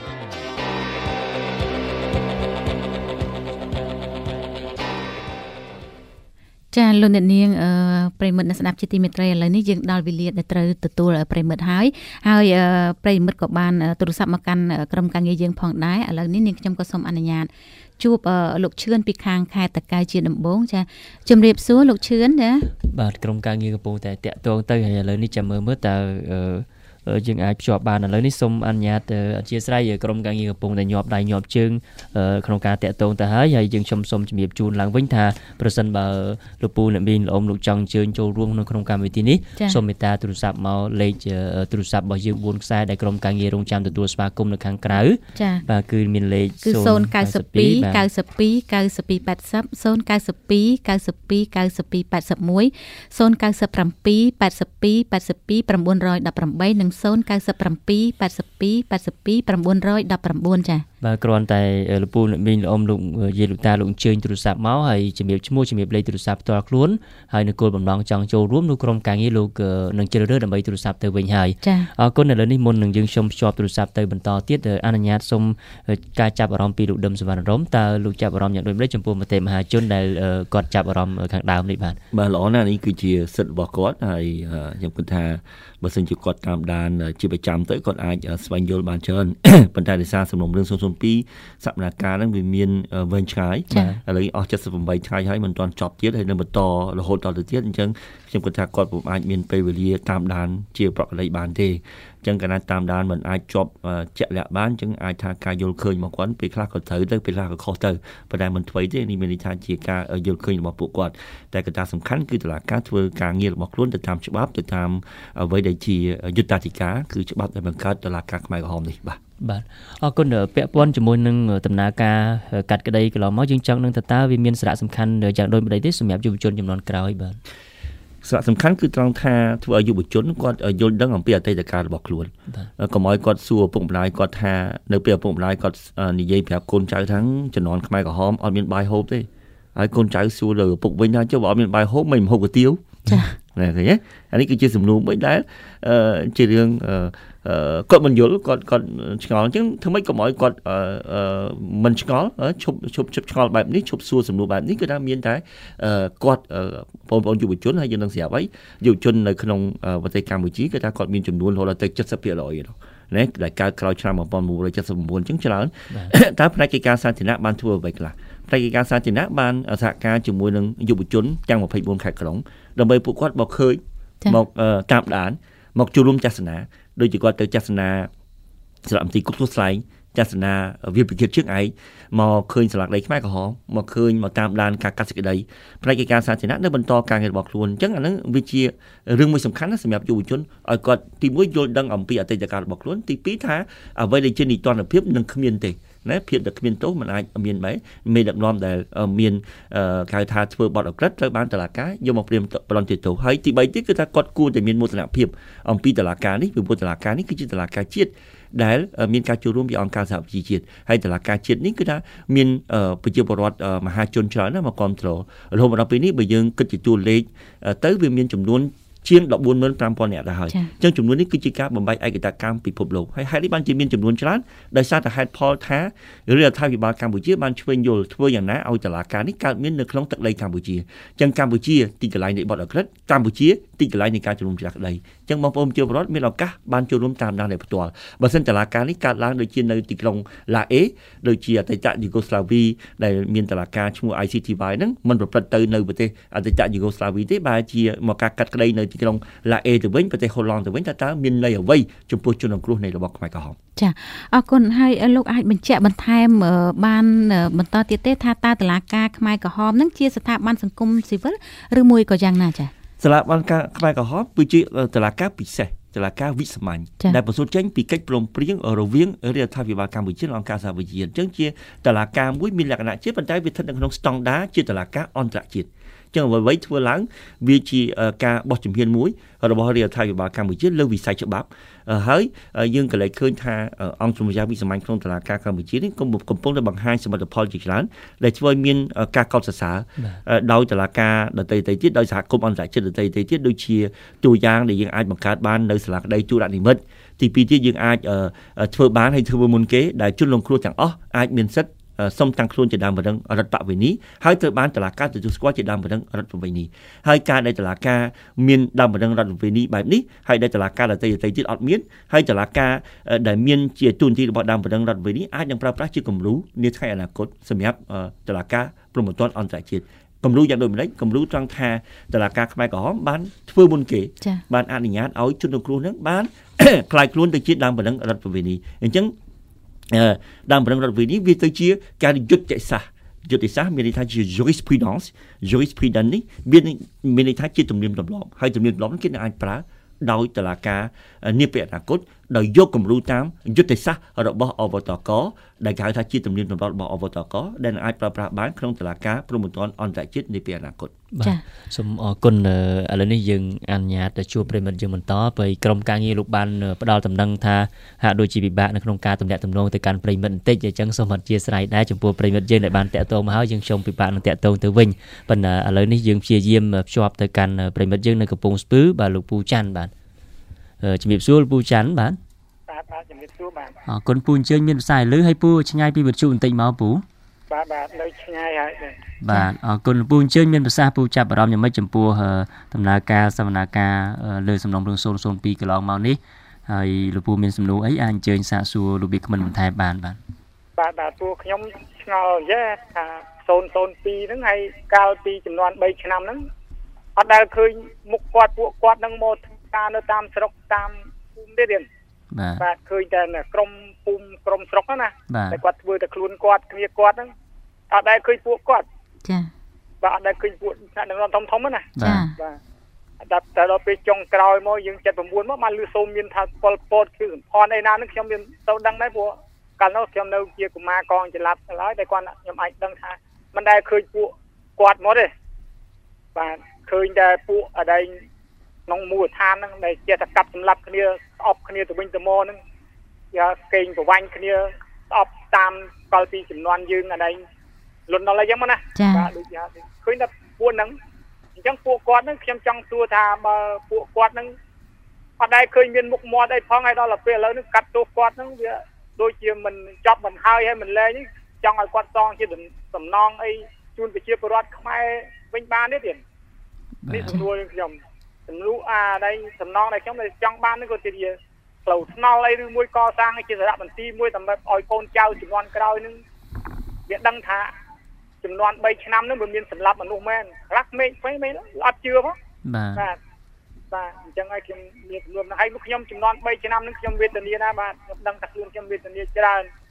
ចាលោកអ្នកនាងប្រិមិត្តអ្នកស្ដាប់ជាទីមេត្រីឥឡូវនេះយើងដល់វេលាដែលត្រូវទទួលប្រិមិត្តហើយប្រិមិត្តក៏បានទូរស័ព្ទមកកាន់ក្រុមការងារយើងផងដែរឥឡូវនេះនាងខ្ញុំក៏សូមអនុញ្ញាតជួបលោកឈឿនពីខាងខេត្តតាកែវជាដំបូងចាជំរាបសួរលោកឈឿនចាបាទក្រុមការងារកំពុងតែតាក់ទងទៅហើយឥឡូវនេះចាំមើលតើយើងអាចភ្ជាប់បានឥឡូវនេះសូមអនុញ្ញាតអធិស្ឋានក្រុមការងារកំពុងតែញាប់ដៃញាប់ជើងក្នុងការតាក់ទងទៅហើយយើងសូមជំរាបជូនឡើងវិញថាប្រសិនបើលោកពូអ្នកមីងលោកអ៊ំលោកចង់អញ្ជើញចូលរួមក្នុងកម្មវិធីនេះសូមមេត្តាទូរស័ព្ទមកលេខទូរស័ព្ទរបស់យើង4ខ្សែដែលក្រុមការងាររងចាំទទួលស្វាគមន៍នៅខាងក្រៅបាទគឺមានលេខ 092 92 92 80 092 92 92 81 097 82 82 918និង097 82 82 919ចាបាទគ្រាន់តែលោកពូអ្នកមីងលោកអ៊ំលោកយាយលោកតាលោកអញ្ជើញទូរស័ព្ទមកហើយជំរាបឈ្មោះជំរាបលេខទូរស័ព្ទផ្ទាល់ខ្លួនហើយនៅគោលបំណងចង់ចូលរួមនៅក្រុមការងារលោកនឹងជ្រើសរើសដើម្បីទូរស័ព្ទទៅវិញហើយអរគុណឥឡូវនេះមុននឹងយើងសូមភ្ជាប់ទូរស័ព្ទទៅបន្តទៀតអនុញ្ញាតសូមការចាប់អារម្មណ៍ពីលោកដឹមសវណ្ណរមតើលោកចាប់អារម្មណ៍យ៉ាងដូចម្តេចចំពោះមតិមហាជនដែលគាត់ចាប់អារម្មណ៍ខាងដើមនេះបាទល្អណាស់នេះគឺជាសិទ្ធិរបស់គាត់ហើយខ្ញុំគិតថាបើសិនជាគាត់តាមដានជាប្រចាំទៅគាត់អាចស្វែងយល់បានច្រើនប៉ុន្តែដោយសារសំណុំរឿង002សកម្មភាពហ្នឹងវាមានវែងឆ្ងាយឥឡូវអស់78ថ្ងៃហើយមិនទាន់ចប់ទៀតហើយនៅបន្តរហូតដល់ទៅទៀតអញ្ចឹងខ្ញុំគិតថាគាត់ពុំអាចមានពេលវេលាតាមដានជាប្រក្រតីបានទេអញ្ចឹងកាលណាតាមដានមិនអាចជាប់ជាក់លាក់បានអញ្ចឹងអាចថាការយល់ឃើញរបស់គាត់ពេលខ្លះក៏ត្រូវទៅពេលខ្លះក៏ខុសទៅប៉ុន្តែមិនថ្មីទេនេះមានន័យថាជាការយល់ឃើញរបស់ពួកគាត់តែកត្តាសំខាន់គឺតុលាការធ្វើការងាររបស់ខ្លួនទៅតាមច្បាប់ទៅតាមអ្វីដែលជាយុត្តាធិការគឺច្បាប់ដែលបង្កើតតុលាការខ្មែរក្រហមនេះបាទអរគុណពាក់ព័ន្ធជាមួយនឹងដំណើរការកាត់ក្តីកន្លងមកយើងចង់នឹងតើវាមានសារៈសំខាន់យ៉ាងដូចម្តេចទេសម្រាប់យុវជនចំនួនក្រោយបាទសារៈសំខាន់គឺត្រង់ថាធ្វើឲ្យយុវជនគាត់យល់ដឹងអំពីអតីតកាលរបស់ខ្លួនកុំឲ្យគាត់សួរឪពុកម្ដាយគាត់ថានៅពេលឪពុកម្ដាយគាត់និយាយប្រាប់កូនចៅថាជំនាន់ខ្មែរក្រហមអត់មានបាយហូបទេហើយកូនចៅសួរលើឪពុកវិញថាចុះបើអត់មានបាយហូបមិនហូបគុយទាវចា៎ណាឃើញទេអានេះគឺជាសំណួរមួយដែលជារឿងគាត់មិនយល់គាត់ឆ្ងល់អញ្ចឹងធ្វើម៉េចកុំឲ្យគាត់មិនឆ្ងល់ឈប់ឆ្ងល់បែបនេះឈប់សួរសំណួរបែបនេះគឺថាមានតែគាត់បងប្អូនយុវជនហើយយើងនឹងស្រាប់ហើយយុវជននៅក្នុងប្រទេសកម្ពុជាគឺថាគាត់មានចំនួនរហូតដល់ទៅ 70% ណាដែលកើតក្រោយឆ្នាំ1979អញ្ចឹងច្រើនតើផ្នែកកិច្ចការសាធារណៈបានធ្វើអ្វីខ្លះផ្នែកកិច្ចការសាធារណៈបានសហការជាមួយនឹងយុវជនទាំង24ខេត្តក្រុងដើម្បីពួកគាត់មកឃើញមកតាមដានមកចូលរួមទស្សនាដូចជាគាត់ទៅទស្សនាសារមន្ទីរគុកទួលស្លែងចាសនាវាពិគិតជើងឯងមកឃើញស្លាកដីខ្មែរក្រហមមកឃើញមកតាមដានការកាត់សេចក្តីផ្នែកកិច្ចការសាធារណៈនៅបន្តការងាររបស់ខ្លួនអញ្ចឹងអាហ្នឹងវាជារឿងមួយសំខាន់ណាស់សម្រាប់យុវជនឲ្យគាត់ទី1យល់ដឹងអំពីអតីតកាលរបស់ខ្លួនទី2ថាអ្វីដែលជានីតិរដ្ឋភាពនឹងគ្មានទេណាភាពដែលគ្មានទោសมันអាចមានបែបមេដឹកនាំដែលមានគេហៅថាធ្វើបទអក្រិតត្រូវបានតុលាការយកមកព្រាមប្រន្ទាទោសហើយទី3ទៀតគឺថាគាត់គួរតែមានមោទនភាពអំពីតុលាការនេះពីព្រោះតុលាការនេះគឺជាតុលាការជាតិដែលមានការចូលរួមពីអង្គការសហប្រជាជាតិហើយតុលាការជាតិនេះគឺថាមានប្រជាពលរដ្ឋមហាជនច្រើនណាស់មកគ្រប់គ្រងរហូតមកដល់ពេលនេះបើយើងគិតជាតួលេខទៅវាមានចំនួនជាង 145,000 នាក់ដែរហើយអញ្ចឹងចំនួននេះគឺជាការបំបែកឯកតកម្មពិភពលោកហើយហេតុនេះបានជាមានចំនួនច្រើនដោយសារតែហេតុផលថារដ្ឋាភិបាលកម្ពុជាបានឆ្វេងយល់ធ្វើយ៉ាងណាឲ្យតុលាការនេះកើតមាននៅក្នុងទឹកដីកម្ពុជាអញ្ចឹងកម្ពុជាទីកន្លែងនៃបទអក្រិតកម្ពុជាទីកន្លែងនៃការជំនុំជម្រះក្តីអញ្ចឹងបងប្អូនជាពលរដ្ឋមានឱកាសបានចូលរួមតាមដានដោយផ្ទាល់បើសិនតុលាការនេះកើតឡើងដូចជានៅទីក្រុងឡាអេដូចជាអតីតយូហ្គោស្លាវីដែលមានតុលាការឈ្មោះ ICTY ហ្នឹងមិនប្រព្រឹត្តទៅនៅប្រទេសអតីតយូហ្គោស្លាវីទេបែរជាមកការកាត់ក្តីនៅទីក្រុងឡាអេទៅវិញប្រទេសហូឡង់ទៅវិញតើមានន័យអ្វីចំពោះជនរងគ្រោះនៃរបបខ្មែរក្រហមចាអរគុណហើយលោកអាចបញ្ជាក់បន្ថែមបានបន្តទៀតទេថាតើតុលាការខ្មែរក្រហមនឹងជាស្ថាប័នសង្គមស៊ីវិលឬមួយក៏យ៉ាងណាចាស្ថាប័នខ្មែរក្រហមគឺជាតុលាការពិសេសតុលាការវិសាមញ្ញដែលបន្សល់ចេញពីកិច្ចព្រមព្រៀងរវាងរដ្ឋាភិបាលកម្ពុជានិងអង្គការសហប្រជាជាតិអញ្ចឹងជាតុលាការមួយមានលក្ខណៈជាប៉ុន្តែវាស្ថិតនៅក្នុងស្តង់ដារជាតុលាការអន្តរជាតិចឹងអ្វីធ្វើឡើងវាជាការបោះជំហានមួយរបស់រដ្ឋាភិបាលកម្ពុជាលើវិស័យច្បាប់ហើយយើងក៏លេចឃើញថាអង្គជំនុំជម្រះវិសាមញ្ញក្នុងតុលាការកម្ពុជានេះកំពុងតែបង្ហាញសមិទ្ធផលជាច្រើនដែលធ្វើឲ្យមានការកោតសរសើរដោយតុលាការដទៃទៀតដោយសហគមន៍អន្តរជាតិដទៃទៀតដូចជាតួយ៉ាងដែលយើងអាចបង្កើតបាននៅសាលាក្តីទូរនិមិត្តទី2ទៀតយើងអាចធ្វើបានហើយធ្វើមុនគេដែលជនរងគ្រោះទាំងអស់អាចមានសិទ្ធិសុំតាំងខ្លួនជាដើមម្ដងរដ្ឋបវេនីហើយត្រូវបានតុលាការទទួលស្គាល់ជាដើមម្ដងរដ្ឋបវេនីហើយការដែលតុលាការមានដើមម្ដងរដ្ឋបវេនីបែបនេះហើយដែលតុលាការដទៃទៀតអត់មានហើយតុលាការដែលមានជាទូនទីរបស់ដើមម្ដងរដ្ឋបវេនីអាចនឹងប្រើប្រាស់ជាគំរូនាថ្ងៃអនាគតសម្រាប់តុលាការព្រហ្មទណ្ឌអន្តរជាតិគំរូយ៉ាងដូចម្ដេចគំរូត្រង់ថាតុលាការខ្មែរក្រហមបានធ្វើមុនគេបានអនុញ្ញាតឲ្យជនរងគ្រោះនឹងបានខ្លាយខ្លួនទៅជាដើមម្ដងរដ្ឋបវេនីអញ្ចឹងដើមប្រឹងរដ្ឋវិនិច្ឆ័យវាទៅជាការយុទ្ធសាស្ត្រមានន័យថាជា jurisprudence នេះមានន័យថាជាទំនៀមទម្លាប់ហើយទំនៀមទម្លាប់នេះគេនឹងអាចប្រើដោយតុលាការនាពេលអនាគតដោយយកគំរូតាមយុទ្ធសាស្ត្ររបស់អវតកដែលគេហៅថាជាទំនៀមទម្លាប់របស់អវតកដែលនឹងអាចប្រើប្រាស់បានក្នុងតុលាការព្រហ្មទណ្ឌអន្តរជាតិនាពេលអនាគតបាទសូមអរគុណឥឡូវនេះយើងអនុញ្ញាតជួបប្រិមិត្តយើងបន្តពេលក្រុមការងារលោកបានផ្ដល់ដំណឹងថាហាក់ដូចជាពិបាកនៅក្នុងការទំនាក់ទំនងទៅកាន់ប្រិមិត្តបន្តិចអញ្ចឹងសូមអធិស្ឋានដែរចំពោះប្រិមិត្តយើងដែលបានតាក់ទងមកហើយយើងខ្ញុំពិបាកនឹងតាក់ទងទៅវិញប៉ុន្តែឥឡូវនេះយើងព្យាយាមភ្ជាប់ទៅកាន់ប្រិមិត្តយើងនៅកំពង់ស្ពឺបាទលោកពូច័ន្ទបាទជំរាបសួរលោកពូច័ន្ទបាទជំរាបសួរបាទអរគុណពូអញ្ជើញមានភាសាឥឡូវហើយពូឆ្ងាយពីវិទ្យុបន្តិចមកពូបាទនៅឆ្ងាយហើយបាទអរគុណពូអញ្ជើញមានភាសាពូចាប់អារម្មណ៍យ៉ាងម៉េចចំពោះដំណើរការសវនាការលើសំណុំរឿង002កន្លងមកនេះហើយលោកពូមានសំណួរអីអាចអញ្ជើញសាកសួរលោកវិក្កាមបន្ថែមបានបាទពូខ្ញុំឆ្ងល់យេថា002ហ្នឹងហើយកាលពីចំនួន3ឆ្នាំហ្នឹងអត់ដែលឃើញមុខពួកគាត់ហ្នឹងមកការនៅតាមស្រុកតាមភូមិទេបាទឃើញតែក្រុមភូមិក្រុមស្រុកណាតែគាត់ធ្វើតែខ្លួនគាត់គ្នាគាត់ហ្នឹងអត់ដែលឃើញពួកគាត់ចាបាទអត់ដែលឃើញពួកថ្នាក់ដឹកនាំធំណាចាបាទតែដល់ពេលចុងក្រោយមកយើង79មកបានលឺសូមមានថាប៉ុលពតគឺសំផនឯណាហ្នឹងខ្ញុំមានទៅដឹងដែរព្រោះកាលនោះខ្ញុំនៅជាកុមារកងចល័តឡើយតែគាត់ខ្ញុំអាចដឹងថាមិនដែលឃើញពួកគាត់មកទេបាទឃើញតែពួកអដែងក្នុងមូលដ្ឋានហ្នឹងដែលជាតកាប់សម្លាប់គ្នាស្អប់គ្នាទៅវិញទៅមកហ្នឹងយកកេងប្រវាញ់គ្នាស្អប់តាមកលពីចំនួនយើងអដែងលន់ដល់អីចឹងមកណាបាទដូចយ៉ាងឃើញតែពួកហ្នឹងអញ្ចឹងពួកគាត់ហ្នឹងខ្ញុំចង់សួរថាបើពួកគាត់ហ្នឹងអត់ដែលឃើញមានមុខមាត់អីផងហើយដល់ពេលឥឡូវហ្នឹងកាត់ទោសគាត់ហ្នឹងវាដូចជាមិនចប់មិនហើយមិនលែងចង់ឲ្យគាត់សងជាសំណងអីជូនប្រជាពលរដ្ឋខ្មែរវិញបានទេទៀតនេះសំណួរខ្ញុំសំណួរដែលសំណងដែលខ្ញុំចង់បាននេះក៏ជាផ្លូវថ្នល់អីឬមួយកសាងជាសារៈបន្ទីមួយដើម្បីឲ្យកូនចៅជំនាន់ក្រោយនឹងវាដឹងថាចំនួន3ឆ្នាំនឹងវាមានសម្លាប់មនុស្សមែនខ្លះមេឃផ្សេងមែនអត់ជឿផងបាទអញ្ចឹងហើយខ្ញុំមានចំនួនហើយខ្ញុំចំនួន3ឆ្នាំនឹងខ្ញុំវេទនាណាបាទខ្ញុំដឹងថាខ្លួនខ្ញុំវេទនាច្រើន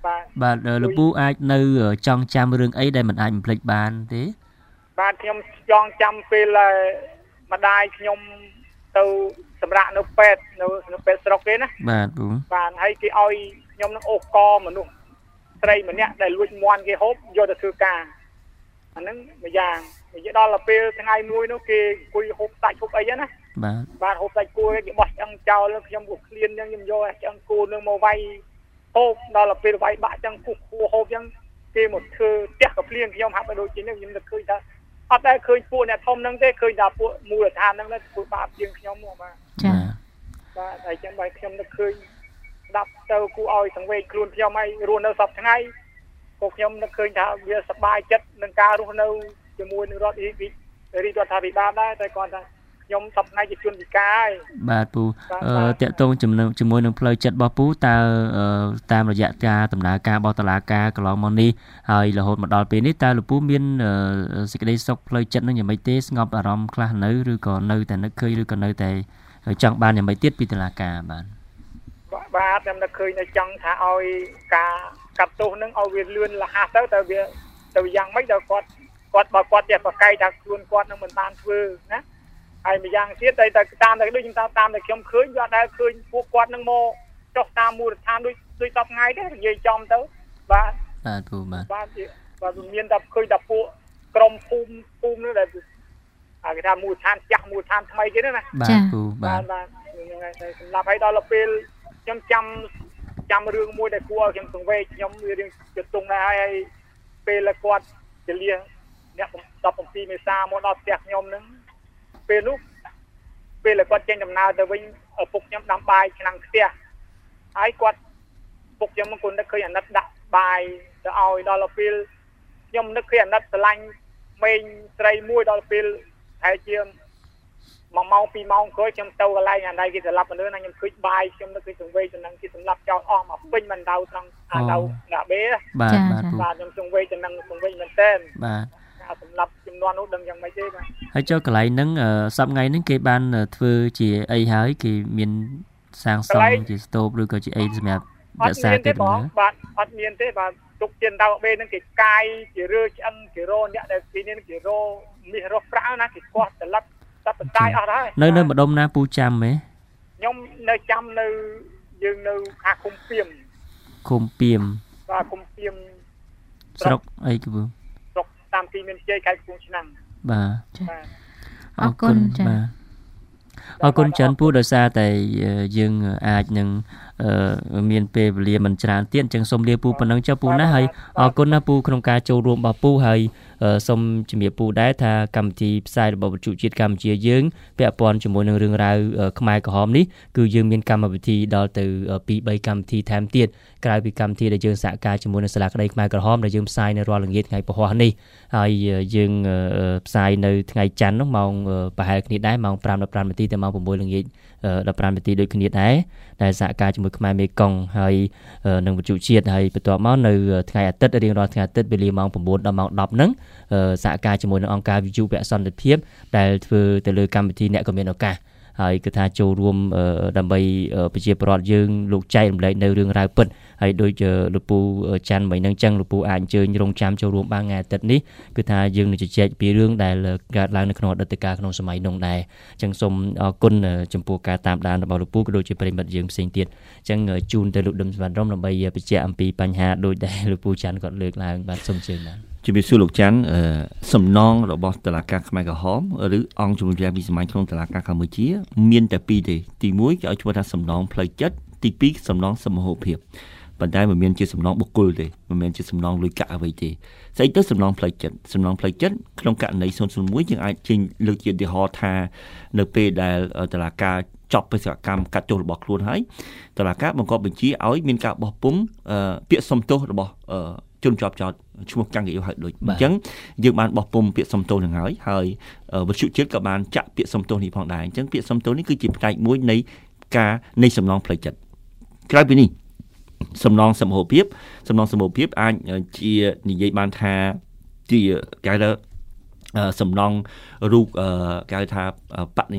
បាទលោកពូអាចនៅចង់ចាំរឿងអីដែលមិនអាចបំភ្លេចបានទេបាទខ្ញុំចង់ចាំពេលម្ដាយខ្ញុំទៅសម្រាប់នៅពេទ្យនៅពេទ្យស្រុកគេណាបាទពូបាទហើយគេឲ្យខ្ញុំនឹងអូសកមនុស្សស្រីម្នាក់ដែលលួចមន់គេហូបយកទៅធ្វើការអាហ្នឹងមួយយ៉ាងនិយាយដល់ពេលថ្ងៃមួយនោះគេអង្គុយហូបសាច់ហូបអីណាបាទហូបសាច់គួរគេបោះឆ្អឹងចោលខ្ញុំក៏ឃ្លានអញ្ចឹងខ្ញុំយកឆ្អឹងគួរនឹងមកវាយហូបដល់ពេលវាយបាក់អញ្ចឹងគូហូបអញ្ចឹងគេមកធ្វើផ្ទះក៏ភ្លៀងខ្ញុំហាក់ដូចជានេះខ្ញុំនឹកឃើញថាអត់ដែលឃើញពួកអ្នកធំហ្នឹងទេឃើញតែពួកមូលដ្ឋានហ្នឹងធ្វើបាបជាងខ្ញុំមកបាទចាបាទហើយចឹងបើខ្ញុំនឹកឃើញស្ដាប់ទៅគូឲ្យសង្វេគខ្លួនខ្ញុំឲ្យរស់នៅសពថ្ងៃក៏ខ្ញុំនឹកឃើញថាវាសប្បាយចិត្តនឹងការរស់នៅជាមួយនឹងរដ្ឋាភិបាលដែរតែគាត់ថាខ្ញុំសពថ្ងៃជាជនពិការហើយបាទពូតាក់ទងជាមួយនឹងផ្លូវចិត្តរបស់ពូតើតាមរយៈការដំណើរការរបស់តុលាការកន្លងមកនេះហើយរហូតមកដល់ពេលនេះតើលោកពូមានសេចក្តីសុខផ្លូវចិត្តនឹងយ៉ាងម៉េចទេស្ងប់អារម្មណ៍ខ្លះនៅឬក៏នៅតែនឹកឃើញឬក៏នៅតែចង់បានយ៉ាងម៉េចទៀតពីតុលាការបាទខ្ញុំនឹកឃើញតែចង់ថាឲ្យការកាត់ទោសនឹងឲ្យវាលឿនលះទៅតែវាទៅយ៉ាងម៉េចដល់គាត់បើគាត់ចេះប្រកែកថាខ្លួនគាត់នឹងមិនបានធ្វើណាហើយម្យ៉ាងទៀតតែតាមតែដូចខ្ញុំតាមតែខ្ញុំឃើញវាអត់ដែលឃើញពួកគាត់នឹងមកចុះតាមមូលដ្ឋានដូច10ថ្ងៃទេនិយាយចំទៅបាទពូបាទមានតែឃើញតែពួកក្រុមភូមិនោះដែលគេថាមូលដ្ឋានចាស់មូលដ្ឋានថ្មីគេណាបាទពូបាទហ្នឹងហើយតែសម្រាប់ឲ្យដល់ពេលខ្ញុំចាំរឿងមួយដែលគួរឲ្យខ្ញុំសង្វេគខ្ញុំវារឿងជទង់ដែរហើយពេលគាត់ចលាអ្នក17មេសាមកដល់ផ្ទះខ្ញុំហ្នឹងពេលនោះពេលគាត់ចេញដំណើរទៅវិញឪពុកខ្ញុំដាំបាយឆ្នាំងខ្ទះហើយគាត់ពុកខ្ញុំមកគាត់នឹកឃើញអាណិតដាក់បាយទៅឲ្យដល់ពេលខ្ញុំនឹកឃើញអាណិតស្រឡាញ់មេងស្រីមួយដល់ពេលហើយជា1ម៉ោង2ម៉ោងក្រោយខ្ញុំទៅកន្លែងអាណៃគេស្លាប់មនុស្សណាខ្ញុំឃើញបាយខ្ញុំនឹកឃើញសង្វេគទៅនឹងគេសម្លាប់ចោលអស់មកពេញមិនដៅក្នុងអាដៅដាក់បេបាទខ្ញុំសង្វេគទៅនឹងសង្វេគមែនតើបាទសម្រាប់ចំនួននោះដឹងយ៉ាងម៉េចទេបាទហើយចូលកន្លែងហ្នឹងសប្តាហ៍ថ្ងៃហ្នឹងគេបានធ្វើជាអីហើយគេមានសាងសង់ជាស្ទូបឬក៏ជាអីសម្រាប់រក្សាទេបាទអត់មានទេបាទទុកជាដៅបេហ្នឹងគេកាយជារើឆ្អឹងគេរអ្នកដែលពីនេះគេរមាសរស់ប្រាក់ណាគេកោះស្លាប់តែបតាយអស់ហើយនៅម្ដុំណាពូចាំហ៎ខ្ញុំនៅចាំនៅយើងនៅខាងឃុំពីមបាទឃុំពីមស្រុកអីគូស្រុកតាមទីមានជ័យខេត្តកំពង់ឆ្នាំងបាទអរគុណចា៎អរគុណច្រើនពូដោយសារតែយើងអាចនឹងមានពេលវេលាមិនច្រើនទៀតអញ្ចឹងសូមលាពូប៉ុណ្ណឹងចុះពូណាហើយអរគុណណាពូក្នុងការចូលរួមរបស់ពូហើយសូមជំរាបពូដែរថាកម្មវិធីផ្សាយរបស់វិទ្យុជាតិកម្ពុជាយើងពាក់ព័ន្ធជាមួយនឹងរឿងរ៉ាវខ្មែរក្រហមនេះគឺយើងមានកម្មវិធីដល់ទៅ 2-3 កម្មវិធីថែមទៀតក្រៅពីកម្មវិធីដែលយើងសហការជាមួយនឹងសាលាក្តីខ្មែរក្រហមដែលយើងផ្សាយនៅរាល់ល្ងាចថ្ងៃពហុនេះហើយយើងផ្សាយនៅថ្ងៃច័ន្ទនោះម៉ោងប្រហែលគ្នាដែរម៉ោង 5:15 នាទីទៅម៉ោង 6 ល្ងាច 15 នាទីដូចគ្នាដែរដែលសហការជាមួយខ្មែរមេកុងហើយនឹងវិទ្យុជាតិហើយបន្ទាប់មកនៅថ្ងៃអាទិត្យរៀងរាល់ថ្ងៃអាទិត្យវេលាម៉ោង 9 ដល់ម៉ោង 10 ហ្នឹងសហការជាមួយនឹងអង្គការវិទ្យុវគ្គសន្តិភាពដែលធ្វើទៅលើកម្មវិធីអ្នកក៏មានឱកាសហើយគឺថាចូលរួមដើម្បីប្រជាពលរដ្ឋយើងលោកចែករំលែកនៅរឿងរ៉ាវពិតហើយដូចលោកពូច័ន្ទមិញហ្នឹងចឹងលោកពូអាចអញ្ជើញរងចាំចូលរួមបានថ្ងៃអាទិត្យនេះគឺថាយើងនឹងជជែកពីរឿងដែលកើតឡើងនៅក្នុងអតីតកាលក្នុងសម័យនោះដែរអញ្ចឹងសូមអរគុណចំពោះការតាមដានរបស់លោកពូក៏ដូចជាប្រិមិត្តយើងផ្សេងទៀតអញ្ចឹងជូនទៅលោកដឹមសវណ្ណរមដើម្បីបញ្ជាក់អំពីបញ្ហាដូចដែលលោកពូច័ន្ទគាត់លើកឡើងបាទសូមអញ្ជើញបាទជំរាបសួរលោកច័ន្ទសំណងរបស់តុលាការខ្មែរក្រហមឬអង្គជំនុំជម្រះវិសាមញ្ញក្នុងតុលាការកម្ពុជាមានតែពីរទេទី1គេឲ្យឈ្មោះថាសំណងផ្លូវចិត្តទី2សំណងសមហូបភាពប៉ុន្តែមិនមានជាសំណងបុគ្គលទេមិនមែនជាសំណងលុយកាក់អ្វីទេស្អីទៅសំណងផ្លូវចិត្តក្នុងករណី001យើងអាចចេញលើកជាឧទាហរណ៍ថានៅពេលដែលតុលាការចប់បេសកកម្មកាត់ទោសរបស់ខ្លួនហើយតុលាការបង្គាប់បញ្ជាឲ្យមានការបោះពុម្ពពាក្យសុំទោសរបស់ជនជាប់ចោតឈ្មោះកាំងកយុហៅដូចអញ្ចឹងយើងបានបោះពុម្ពពាក្យសុំទោសនឹងហើយវិទ្យុជាតិក៏បានចាក់ពាក្យសុំទោសនេះផងដែរអញ្ចឹងពាក្យសុំទោសនេះគឺជាផ្នែកមួយនៃសំណងផ្លូវចិត្តក្រៅពីនេះសំណងសមហូបភាពអាចជានិយាយបានថាជាគេហៅសំណងរូបគេហៅថាបដិមា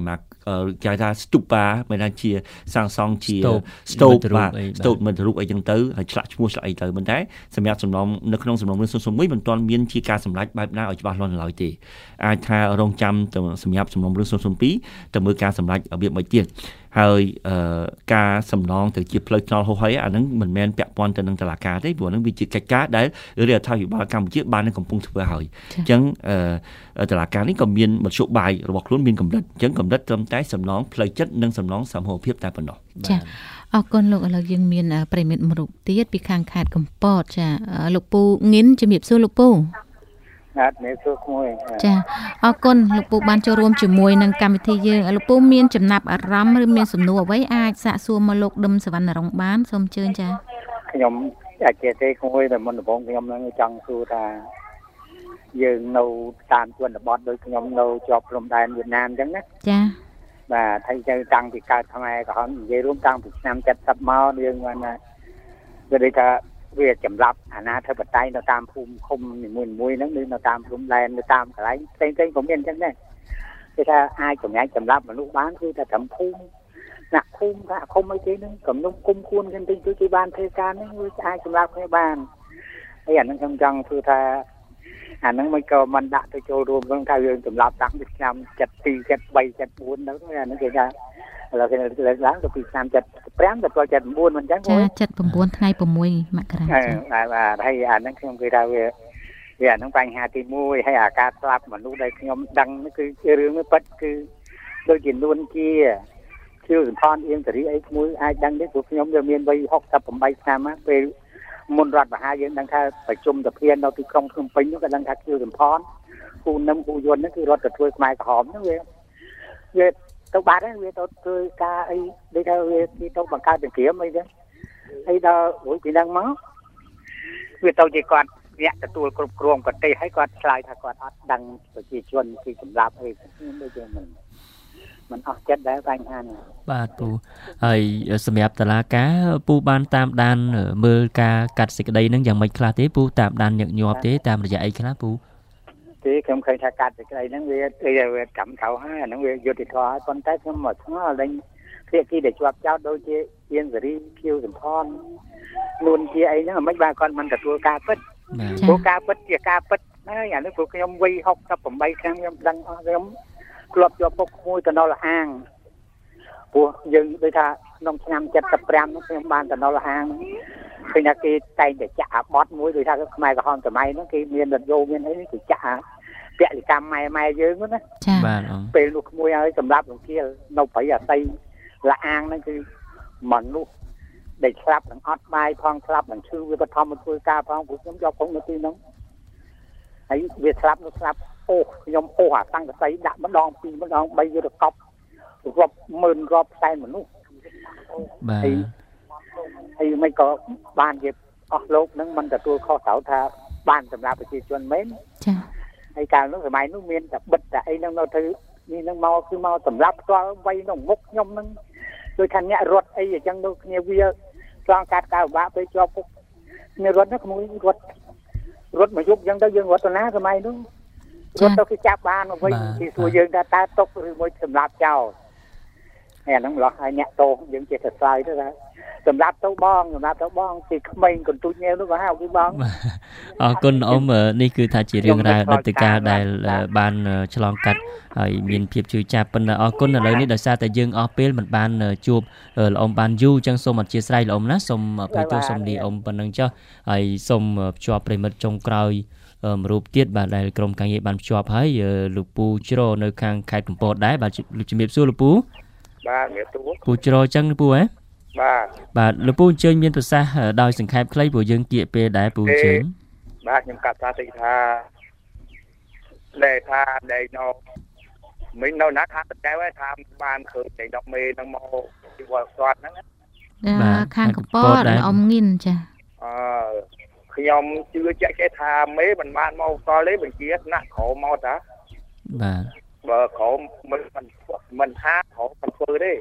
គេថា stupa មានថាជាសាងសង់ជា stove បាទ stove មិនរូបអីចឹងទៅហើយឆ្លាក់ឈ្មោះឆ្លាក់អីទៅប៉ុន្តែសម្រាប់សំណុំនៅក្នុងសំណុំរឿង001មិនទាន់មានជាការសម្រេចបែបណាឲ្យច្បាស់លាស់នៅឡើយទេអាចថារងចាំទៅសម្រាប់សំណុំរឿង002ទៅមើលការសម្រេចរបៀបមួយទៀតហើយការសំណងទៅជាផ្លូវថ្នល់ហោះហើយអាហ្នឹងមិនមែនពាក់ព័ន្ធទៅនឹងតុលាការទេព្រោះហ្នឹងវាជាកិច្ចការដែលរដ្ឋាភិបាលកម្ពុជាបាននឹងកំពុងធ្វើហើយអញ្ចឹងតុលាការនេះក៏មានមធ្យោបាយរបស់ខ្លួនមានកម្រិតអញ្ចឹងកម្រិតត្រឹមតែសំណងផ្លូវចិត្តនិងសំណងសមូហភាពតែប៉ុណ្ណោះចាអរគុណលោកឥឡូវយើងមានប្រិមិត្តមួយរូបទៀតពីខាងខេត្តកំពតចាលោកពូងិនជំរាបសួរលោកពូបាទជំរាបសួរក្មួយចាអរគុណលោកពូបានចូលរួមជាមួយនឹងកម្មវិធីយើងលោកពូមានចំណាប់អារម្មណ៍ឬមានសំណួរអ្វីអាចសាកសួរមកលោកដឹមសវណ្ណរងបានសូមអញ្ជើញចាខ្ញុំអាចចេះទេក្មួយតែមុនដំបូងខ្ញុំនឹងចង់សួរថាយើងនៅតាមជនបទដូចខ្ញុំនៅជាប់ព្រំដែនវៀតណាមអញ្ចឹងណាចាបាទហើយទៅតាំងពីកើតខ្មែរក្រហមនិយាយរួមតាំងពីឆ្នាំ70មកយើងបានថាវាដូចថាវាចម្លាប់អាណាធិបតេយ្យនៅតាមភូមិឃុំនីមួយៗហ្នឹងឬនៅតាមព្រំដែននៅតាមកន្លែងផ្សេងៗក៏មានអញ្ចឹងដែរគេថាអាចសម្រាប់ចម្លាប់មនុស្សបានគឺតែត្រឹមភូមិណាក់ភូមិថាឃុំអីគេហ្នឹងកំណុំគុំគួនគ្នាទៅគេបានធ្វើការហ្នឹងវាអាចសម្រាប់គ្នាបានហើយអាហ្នឹងខ្ញុំចង់ធ្វើថាអាហ្នឹងមិនក៏មិនដាក់ទៅចូលរួមក្នុងថាយើងចម្លាប់តាំងពីឆ្នាំ72 73 74ហ្នឹងអាហ្នឹងគេថាឥឡូវគេលើកឡើងទៅពីឆ្នាំ75ដល់79មិនអញ្ចឹងចា79ថ្ងៃ6មករាបាទហើយអាហ្នឹងខ្ញុំគេថាវាអាហ្នឹងបញ្ហាទី1ហើយអាការស្លាប់មនុស្សដែលខ្ញុំដឹងគឺរឿងនេះពិតគឺដូចជានួនជាជឿសំផនអៀងសេរីអីមួយអាចដឹងទេព្រោះខ្ញុំវាមានវ័យ68ឆ្នាំពេលមុនរដ្ឋបហាយើងដឹងថាប្រជុំសភានៅទីក្រុងភ្នំពេញនោះក៏ដឹងថាជឿសំផនគូនឹមគូយន្តហ្នឹងគឺរដ្ឋទៅធ្វើខ្មែរក្រហមហ្នឹងវាទៅបាត់ហ្នឹងវាទៅធ្វើការអីដូចថាវាទៅបង្កើតសង្គ្រាមអីចឹងហើយដល់រួចពីហ្នឹងមកវាទៅជាគាត់អ្នកទទួលគ្រប់គ្រងប្រទេសហើយគាត់ឆ្លើយថាគាត់អត់ដឹងប្រជាជនគឺសម្រាប់អីដូចជាមិនអស់ចិត្តដែរបញ្ហានេះបាទពូហើយសម្រាប់តុលាការពូបានតាមដានមើលការកាត់សេចក្តីហ្នឹងយ៉ាងម៉េចខ្លះទេពូតាមដានញឹកញាប់ទេតាមរយៈអីខ្លះពូទេខ្ញុំឃើញថាកាត់សេចក្តីហ្នឹងវាចាំត្រូវហើយអាហ្នឹងវាយុត្តិធម៌ហើយប៉ុន្តែខ្ញុំមកឆ្ងល់លេងភាគីដែលជាប់ចោតដូចជាអៀងសេរីភៀវសំផននួនជាអីហ្នឹងមិនបានគាត់មិនទទួលការពិតព្រោះការពិតជាការពិតហើយអានេះព្រោះខ្ញុំវ័យ68ឆ្នាំខ្ញុំដឹងអស់ខ្ញុំធ្លាប់ជាប់ពុកមួយតំណុលអាងព្រោះយើងដូចថាក្នុងឆ្នាំ75នោះខ្ញុំបានតំណុលអាងឃើញថាគេតែងតែចាក់អាបត់មួយដូចថាខ្មែរក្រហមសម័យហ្នឹងគេមានរថយន្តមានអីគេចាក់ពលិកម្មម៉ែយើងណាបាទពេលនោះក្មួយហើយសម្រាប់លោកជានៅព្រៃអាស័យលាអាងហ្នឹងគឺមនុស្សដែលស្លាប់នឹងអត់បាយផងស្លាប់នឹងឈឺវាបឋមមកធ្វើការផងព្រោះខ្ញុំយកផងនៅទីហ្នឹងហើយវាស្លាប់នោះស្លាប់អូខ្ញុំអូអាសង្កសីដាក់ម្ដង2ម្ដង3យកទៅកប់រាប់ម៉ឺនរាប់សែនមនុស្សបាទហើយមិនក៏បានជាអស់លោកហ្នឹងមិនទទួលខុសត្រូវថាបានសម្រាប់ប្រជាជនមែនចាហើយកាលនោះសម័យនោះមានតែបិទតែអីហ្នឹងនៅទៅនេះហ្នឹងមកគឺមកសម្រាប់ផ្ទាល់វ័យក្នុងមុខខ្ញុំហ្នឹងដូចថាអ្នករត់អីអញ្ចឹងដូចគ្នាវាឆ្លងកាត់ការពិបាកពេលជាប់ពុកគ្នារត់ហ្នឹងក្មួយរត់មកយប់អញ្ចឹងទៅយើងរត់ទៅណាសម័យនោះរត់ទៅគេចាប់បានមកវិញគេសួរយើងថាតើຕົកឬមួយសម្រាប់ចោលហើយអាហ្នឹងម្លោះហើយអ្នកតោយើងចេះតែស្លាយទៅថាសម្រាប់ទៅបងពីក្មេងកន្ទូចញែវនោះក៏ហៅគឺបងអរគុណអ៊ំនេះគឺថាជារឿងរ៉ាវដឹកទៅការដែលបានឆ្លងកាត់ហើយមានភាពជឿចាប់ប៉ុន្តែអរគុណឥឡូវនេះដោយសារតែយើងអស់ពេលមិនបានជួបលោកអ៊ំបានយូរអញ្ចឹងសូមអធិស្ឋានលោកអ៊ំណាសូមអភ័យទោសសូមលាអ៊ំប៉ុណ្្នឹងចុះហើយសូមភ្ជាប់ប្រិមិត្តចុងក្រោយរូបទៀតបាទដែលក្រុមការងារបានភ្ជាប់ហើយលោកពូជ្រោនៅខាងខេត្តកំពតដែរបាទជំរាបសួរលោកពូបាទជំរាបសួរពូជ្រោអញ្ចឹងពូហ៎បាទលោកពូអញ្ជើញមានប្រសាសន៍ដោយសង្ខេបខ្លីព្រោះយើងគៀកពេលដែរពូអញ្ជើញបាទខ្ញុំកាត់ថាតិចថាដែលថាដែលនៅមិញនៅណាខាងតកែវថាបានឃើញតែ10មេនឹងមកពីវត្តស្វាត់ហ្នឹងខាងកំពតអ៊ំងិនចាខ្ញុំជឿជាក់ថាមេមិនបានមកតទេបញ្ជាថ្នាក់ក្រោមមកតាបាទបើក្រោមមិនថាក្រោមមិនធ្វើទេ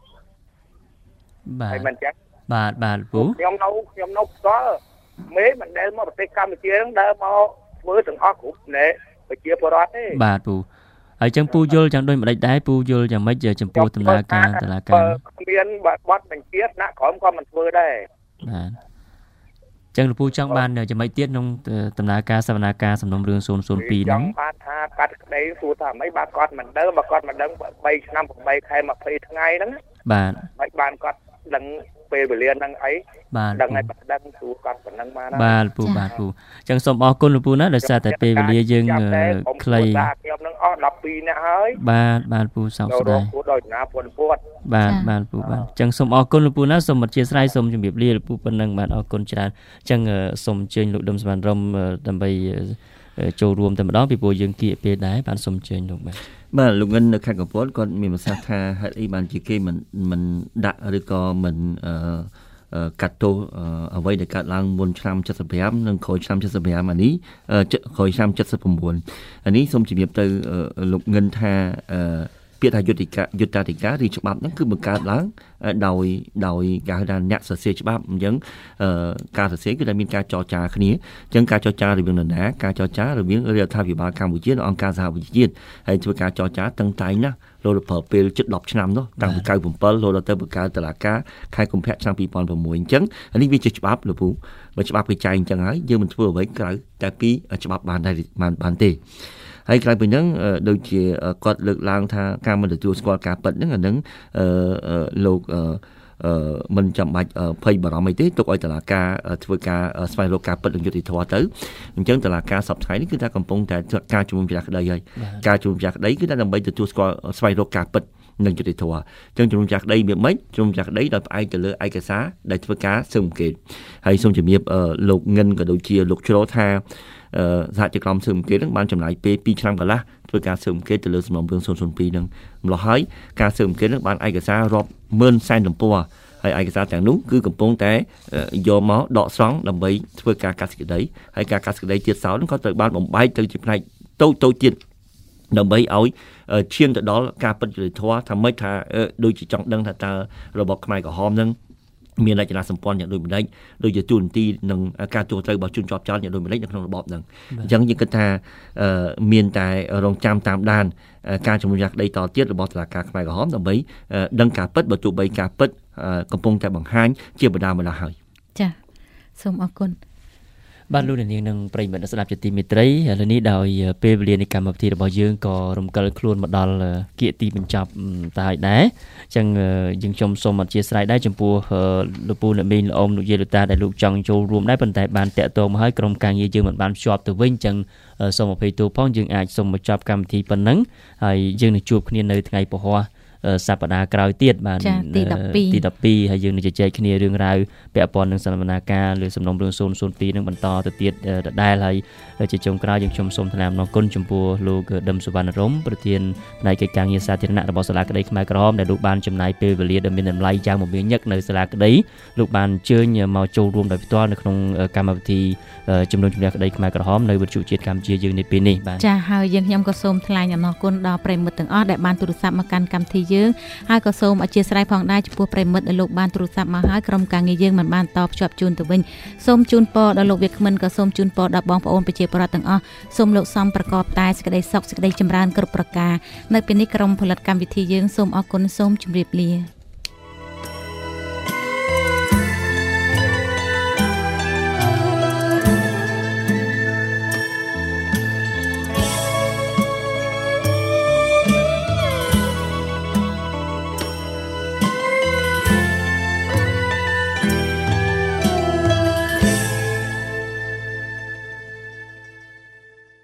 បាទមិនចឹងបាទពូខ្ញុំនៅផ្ទាល់មេមិនដែលមកប្រទេសកម្ពុជាហ្នឹងដើរមកធ្វើទាំងអស់គ្រប់ណែប្រជាពលរដ្ឋទេបាទពូហើយចឹងពូយល់យ៉ាងដូចម្ដេចដែរពូយល់យ៉ាងម៉េចចំពោះដំណើរការតុលាការមានបទបញ្ជាថ្នាក់ក្រោមក៏មិនធ្វើដែរបាទចឹងលោកពូចង់បានយ៉ាងម៉េចទៀតក្នុងដំណើរការសវនាការសំណុំរឿង002ហ្នឹងចង់បានថាកាត់ក្តីសួរថាម៉េចបាទគាត់មិនដឹងបើគាត់មិនដឹង3ឆ្នាំ8ខែ20ថ្ងៃហ្នឹងបាទមិនបានគាត់ដឹងពេលវេលាហ្នឹងអីដឹងឲ្យបាត់ដឹងសួរគាត់ប៉ុណ្ណឹងបានបាទពូបាទពូចឹងសូមអរគុណលោកពូណាដោយសារតែពេលវេលាយើងខ្លីខ្ញុំនឹងអស់12នាក់ហើយបាទពូសោកស្ដាយពូដោយណាពុនពួតបាទពូបាទចឹងសូមអរគុណលោកពូណាសូមអធិស្ឋានសូមជម្រាបលាលោកពូប៉ុណ្ណឹងបាទអរគុណច្រើនចឹងសូមអញ្ជើញលោកដឹមសវណ្ណរមដើម្បីចូលរួមតែម្ដងពីព្រោះយើងគៀកពេលដែរបាទសូមអញ្ជើញលោកបាទលោកងិននៅខេត្តកំពតគាត់មានប្រសាសន៍ថាហេតុអីបានជាគេមិនដាក់ឬក៏មិនកាត់ទោសអ្វីដែលកើតឡើងមុនឆ្នាំ75និងក្រោយឆ្នាំ75អានេះក្រោយឆ្នាំ79អានេះសូមជម្រាបទៅលោកងិនថាពាក្យថាយុត្តាធិការឬច្បាប់ហ្នឹងគឺបង្កើតឡើងដោយគេហៅថាអ្នកសរសេរច្បាប់អញ្ចឹងការសរសេរគឺតែមានការចរចាគ្នាអញ្ចឹងការចរចារវាងនរណាការចរចារវាងរដ្ឋាភិបាលកម្ពុជានិងអង្គការសហប្រជាជាតិហើយធ្វើការចរចាតឹងតែងណាស់លោប្រើពេលជិត10ឆ្នាំនោះតាំងពី97លោដល់ទៅបង្កើតតុលាការខែកុម្ភៈឆ្នាំ2006អញ្ចឹងនេះវាជាច្បាប់លោកពូបើច្បាប់គេចែងអញ្ចឹងហើយយើងមិនធ្វើអ្វីក្រៅតែពីច្បាប់បានទេហើយក្រៅពីហ្នឹងដូចជាគាត់លើកឡើងថាការមិនទទួលស្គាល់ការពិតហ្នឹងអាហ្នឹងលោកមិនចាំបាច់ភ័យបារម្ភអីទេទុកឲ្យតុលាការធ្វើការស្វែងរកការពិតនិងយុត្តិធម៌ទៅអញ្ចឹងតុលាការសពថ្ងៃនេះគឺថាកំពុងតែការជំនុំជម្រះក្តីហើយការជំនុំជម្រះក្តីគឺថាដើម្បីទទួលស្គាល់ស្វែងរកការពិតនិងយុត្តិធម៌អញ្ចឹងជំនុំជម្រះក្តីមានម៉េចជំនុំជម្រះក្តីដោយផ្អែកទៅលើឯកសារដែលធ្វើការស៊ើបអង្កេតហើយសូមជំរាបលោកងិនក៏ដូចជាលោកជ្រោថាសហជីវកម្មស៊ើបអង្កេតនឹងបានចំណាយពេល2ឆ្នាំកន្លះធ្វើការស៊ើបអង្កេតទៅលើសំណុំរឿង002នឹងម្ល៉េះហើយការស៊ើបអង្កេតនឹងបានឯកសាររាប់ម៉ឺនសែនទំព័រហើយឯកសារទាំងនោះគឺកំពុងតែយកមកដកស្រង់ដើម្បីធ្វើការកាត់សេចក្តីហើយការកាត់សេចក្តីទៀតសោតនឹងក៏ត្រូវបានបំបែកទៅជាផ្នែកតូចទៀតដើម្បីឲ្យឈានទៅដល់ការពិតយុត្តិធម៌ថាម៉េចថាដូចជាចង់ដឹងថាតើរបបខ្មែរក្រហមនឹងមានរចនាសម្ព័ន្ធយ៉ាងដូចម្ដេចដូចជាទូនទីនិងការទូទៅរបស់ជនជាប់ចោតយ៉ាងដូចម្ដេចនៅក្នុងរបបហ្នឹងអញ្ចឹងយើងគិតថាមានតែរងចាំតាមដានការជំនុំជម្រះក្តីតទៀតរបស់តុលាការខ្មែរក្រហមដើម្បីដឹងការពិតបើទោះបីការពិតកំពុងតែបង្ហាញជាបណ្ដាហើយចា៎សូមអរគុណបាទលោកនាងនឹងប្រិយមិត្តស្ដាប់ជាទីមេត្រីឥឡូវនេះដោយពេលវេលានៃកម្មវិធីរបស់យើងក៏រំកិលខ្លួនមកដល់គៀកទីបញ្ចប់ទៅហើយដែរអញ្ចឹងយើងខ្ញុំសូមអធិស្ឋានដែរចំពោះលោកពូអ្នកមីងល្អមលោកយាយលោកតាដែលលោកចង់ចូលរួមដែរប៉ុន្តែបានតាក់ទងមកហើយក្រុមការងារយើងមិនបានភ្ជាប់ទៅវិញអញ្ចឹងសូមអភ័យទោសផងយើងអាចសូមបញ្ចប់កម្មវិធីប៉ុណ្ណឹងហើយយើងនឹងជួបគ្នានៅថ្ងៃពហុសប្តាហ៍ក្រោយទៀតបាទទី 12ហើយយើងនឹងជជែកគ្នារឿងរ៉ាវពាក់ព័ន្ធនឹងសវនាការលើសំណុំរឿង002នឹងបន្តទៅទៀតដដែលហើយជាចុងក្រោយយើងខ្ញុំសូមថ្លែងអំណរគុណចំពោះលោកដឹមសុវណ្ណរមប្រធានផ្នែកកិច្ចការងារសាធារណៈរបស់សាលាក្តីខ្មែរក្រហមដែលលោកបានចំណាយពេលវេលាដ៏មានតម្លៃយ៉ាងមមាញឹកនៅសាលាក្តីលោកបានអញ្ជើញមកចូលរួមដោយផ្ទាល់នៅក្នុងកម្មវិធីជំនុំជម្រះក្តីខ្មែរក្រហមនៅវិទ្យុជាតិកម្ពុជាយើងនេះពេលនេះបាទចា៎ហើយយើងខ្ញុំក៏សូមថ្លែងអំណរគុណដល់ប្រិយមិត្តទាំងអស់ដែលបានទូរស័ព្ទមកកាន់កម្មវិធីយើងហើយក៏សូមអធិស្ឋានផងដែរចំពោះប្រិយមិត្តដែលលោកបានទូរស័ព្ទមកហើយក្រុមការងារយើងមិនបានតបភ្ជាប់ជូនទៅវិញសូមជូនពរដល់លោកវាគ្មិនក៏សូមជូនពរដល់បងប្អូនប្រជាពលរដ្ឋទាំងអស់សូមលោកសំប្រកបតែសេចក្តីសុខសេចក្តីចម្រើនគ្រប់ប្រការនៅពេលនេះក្រុមផលិតកម្មវិធីយើងសូមអរគុណសូមជម្រាបលា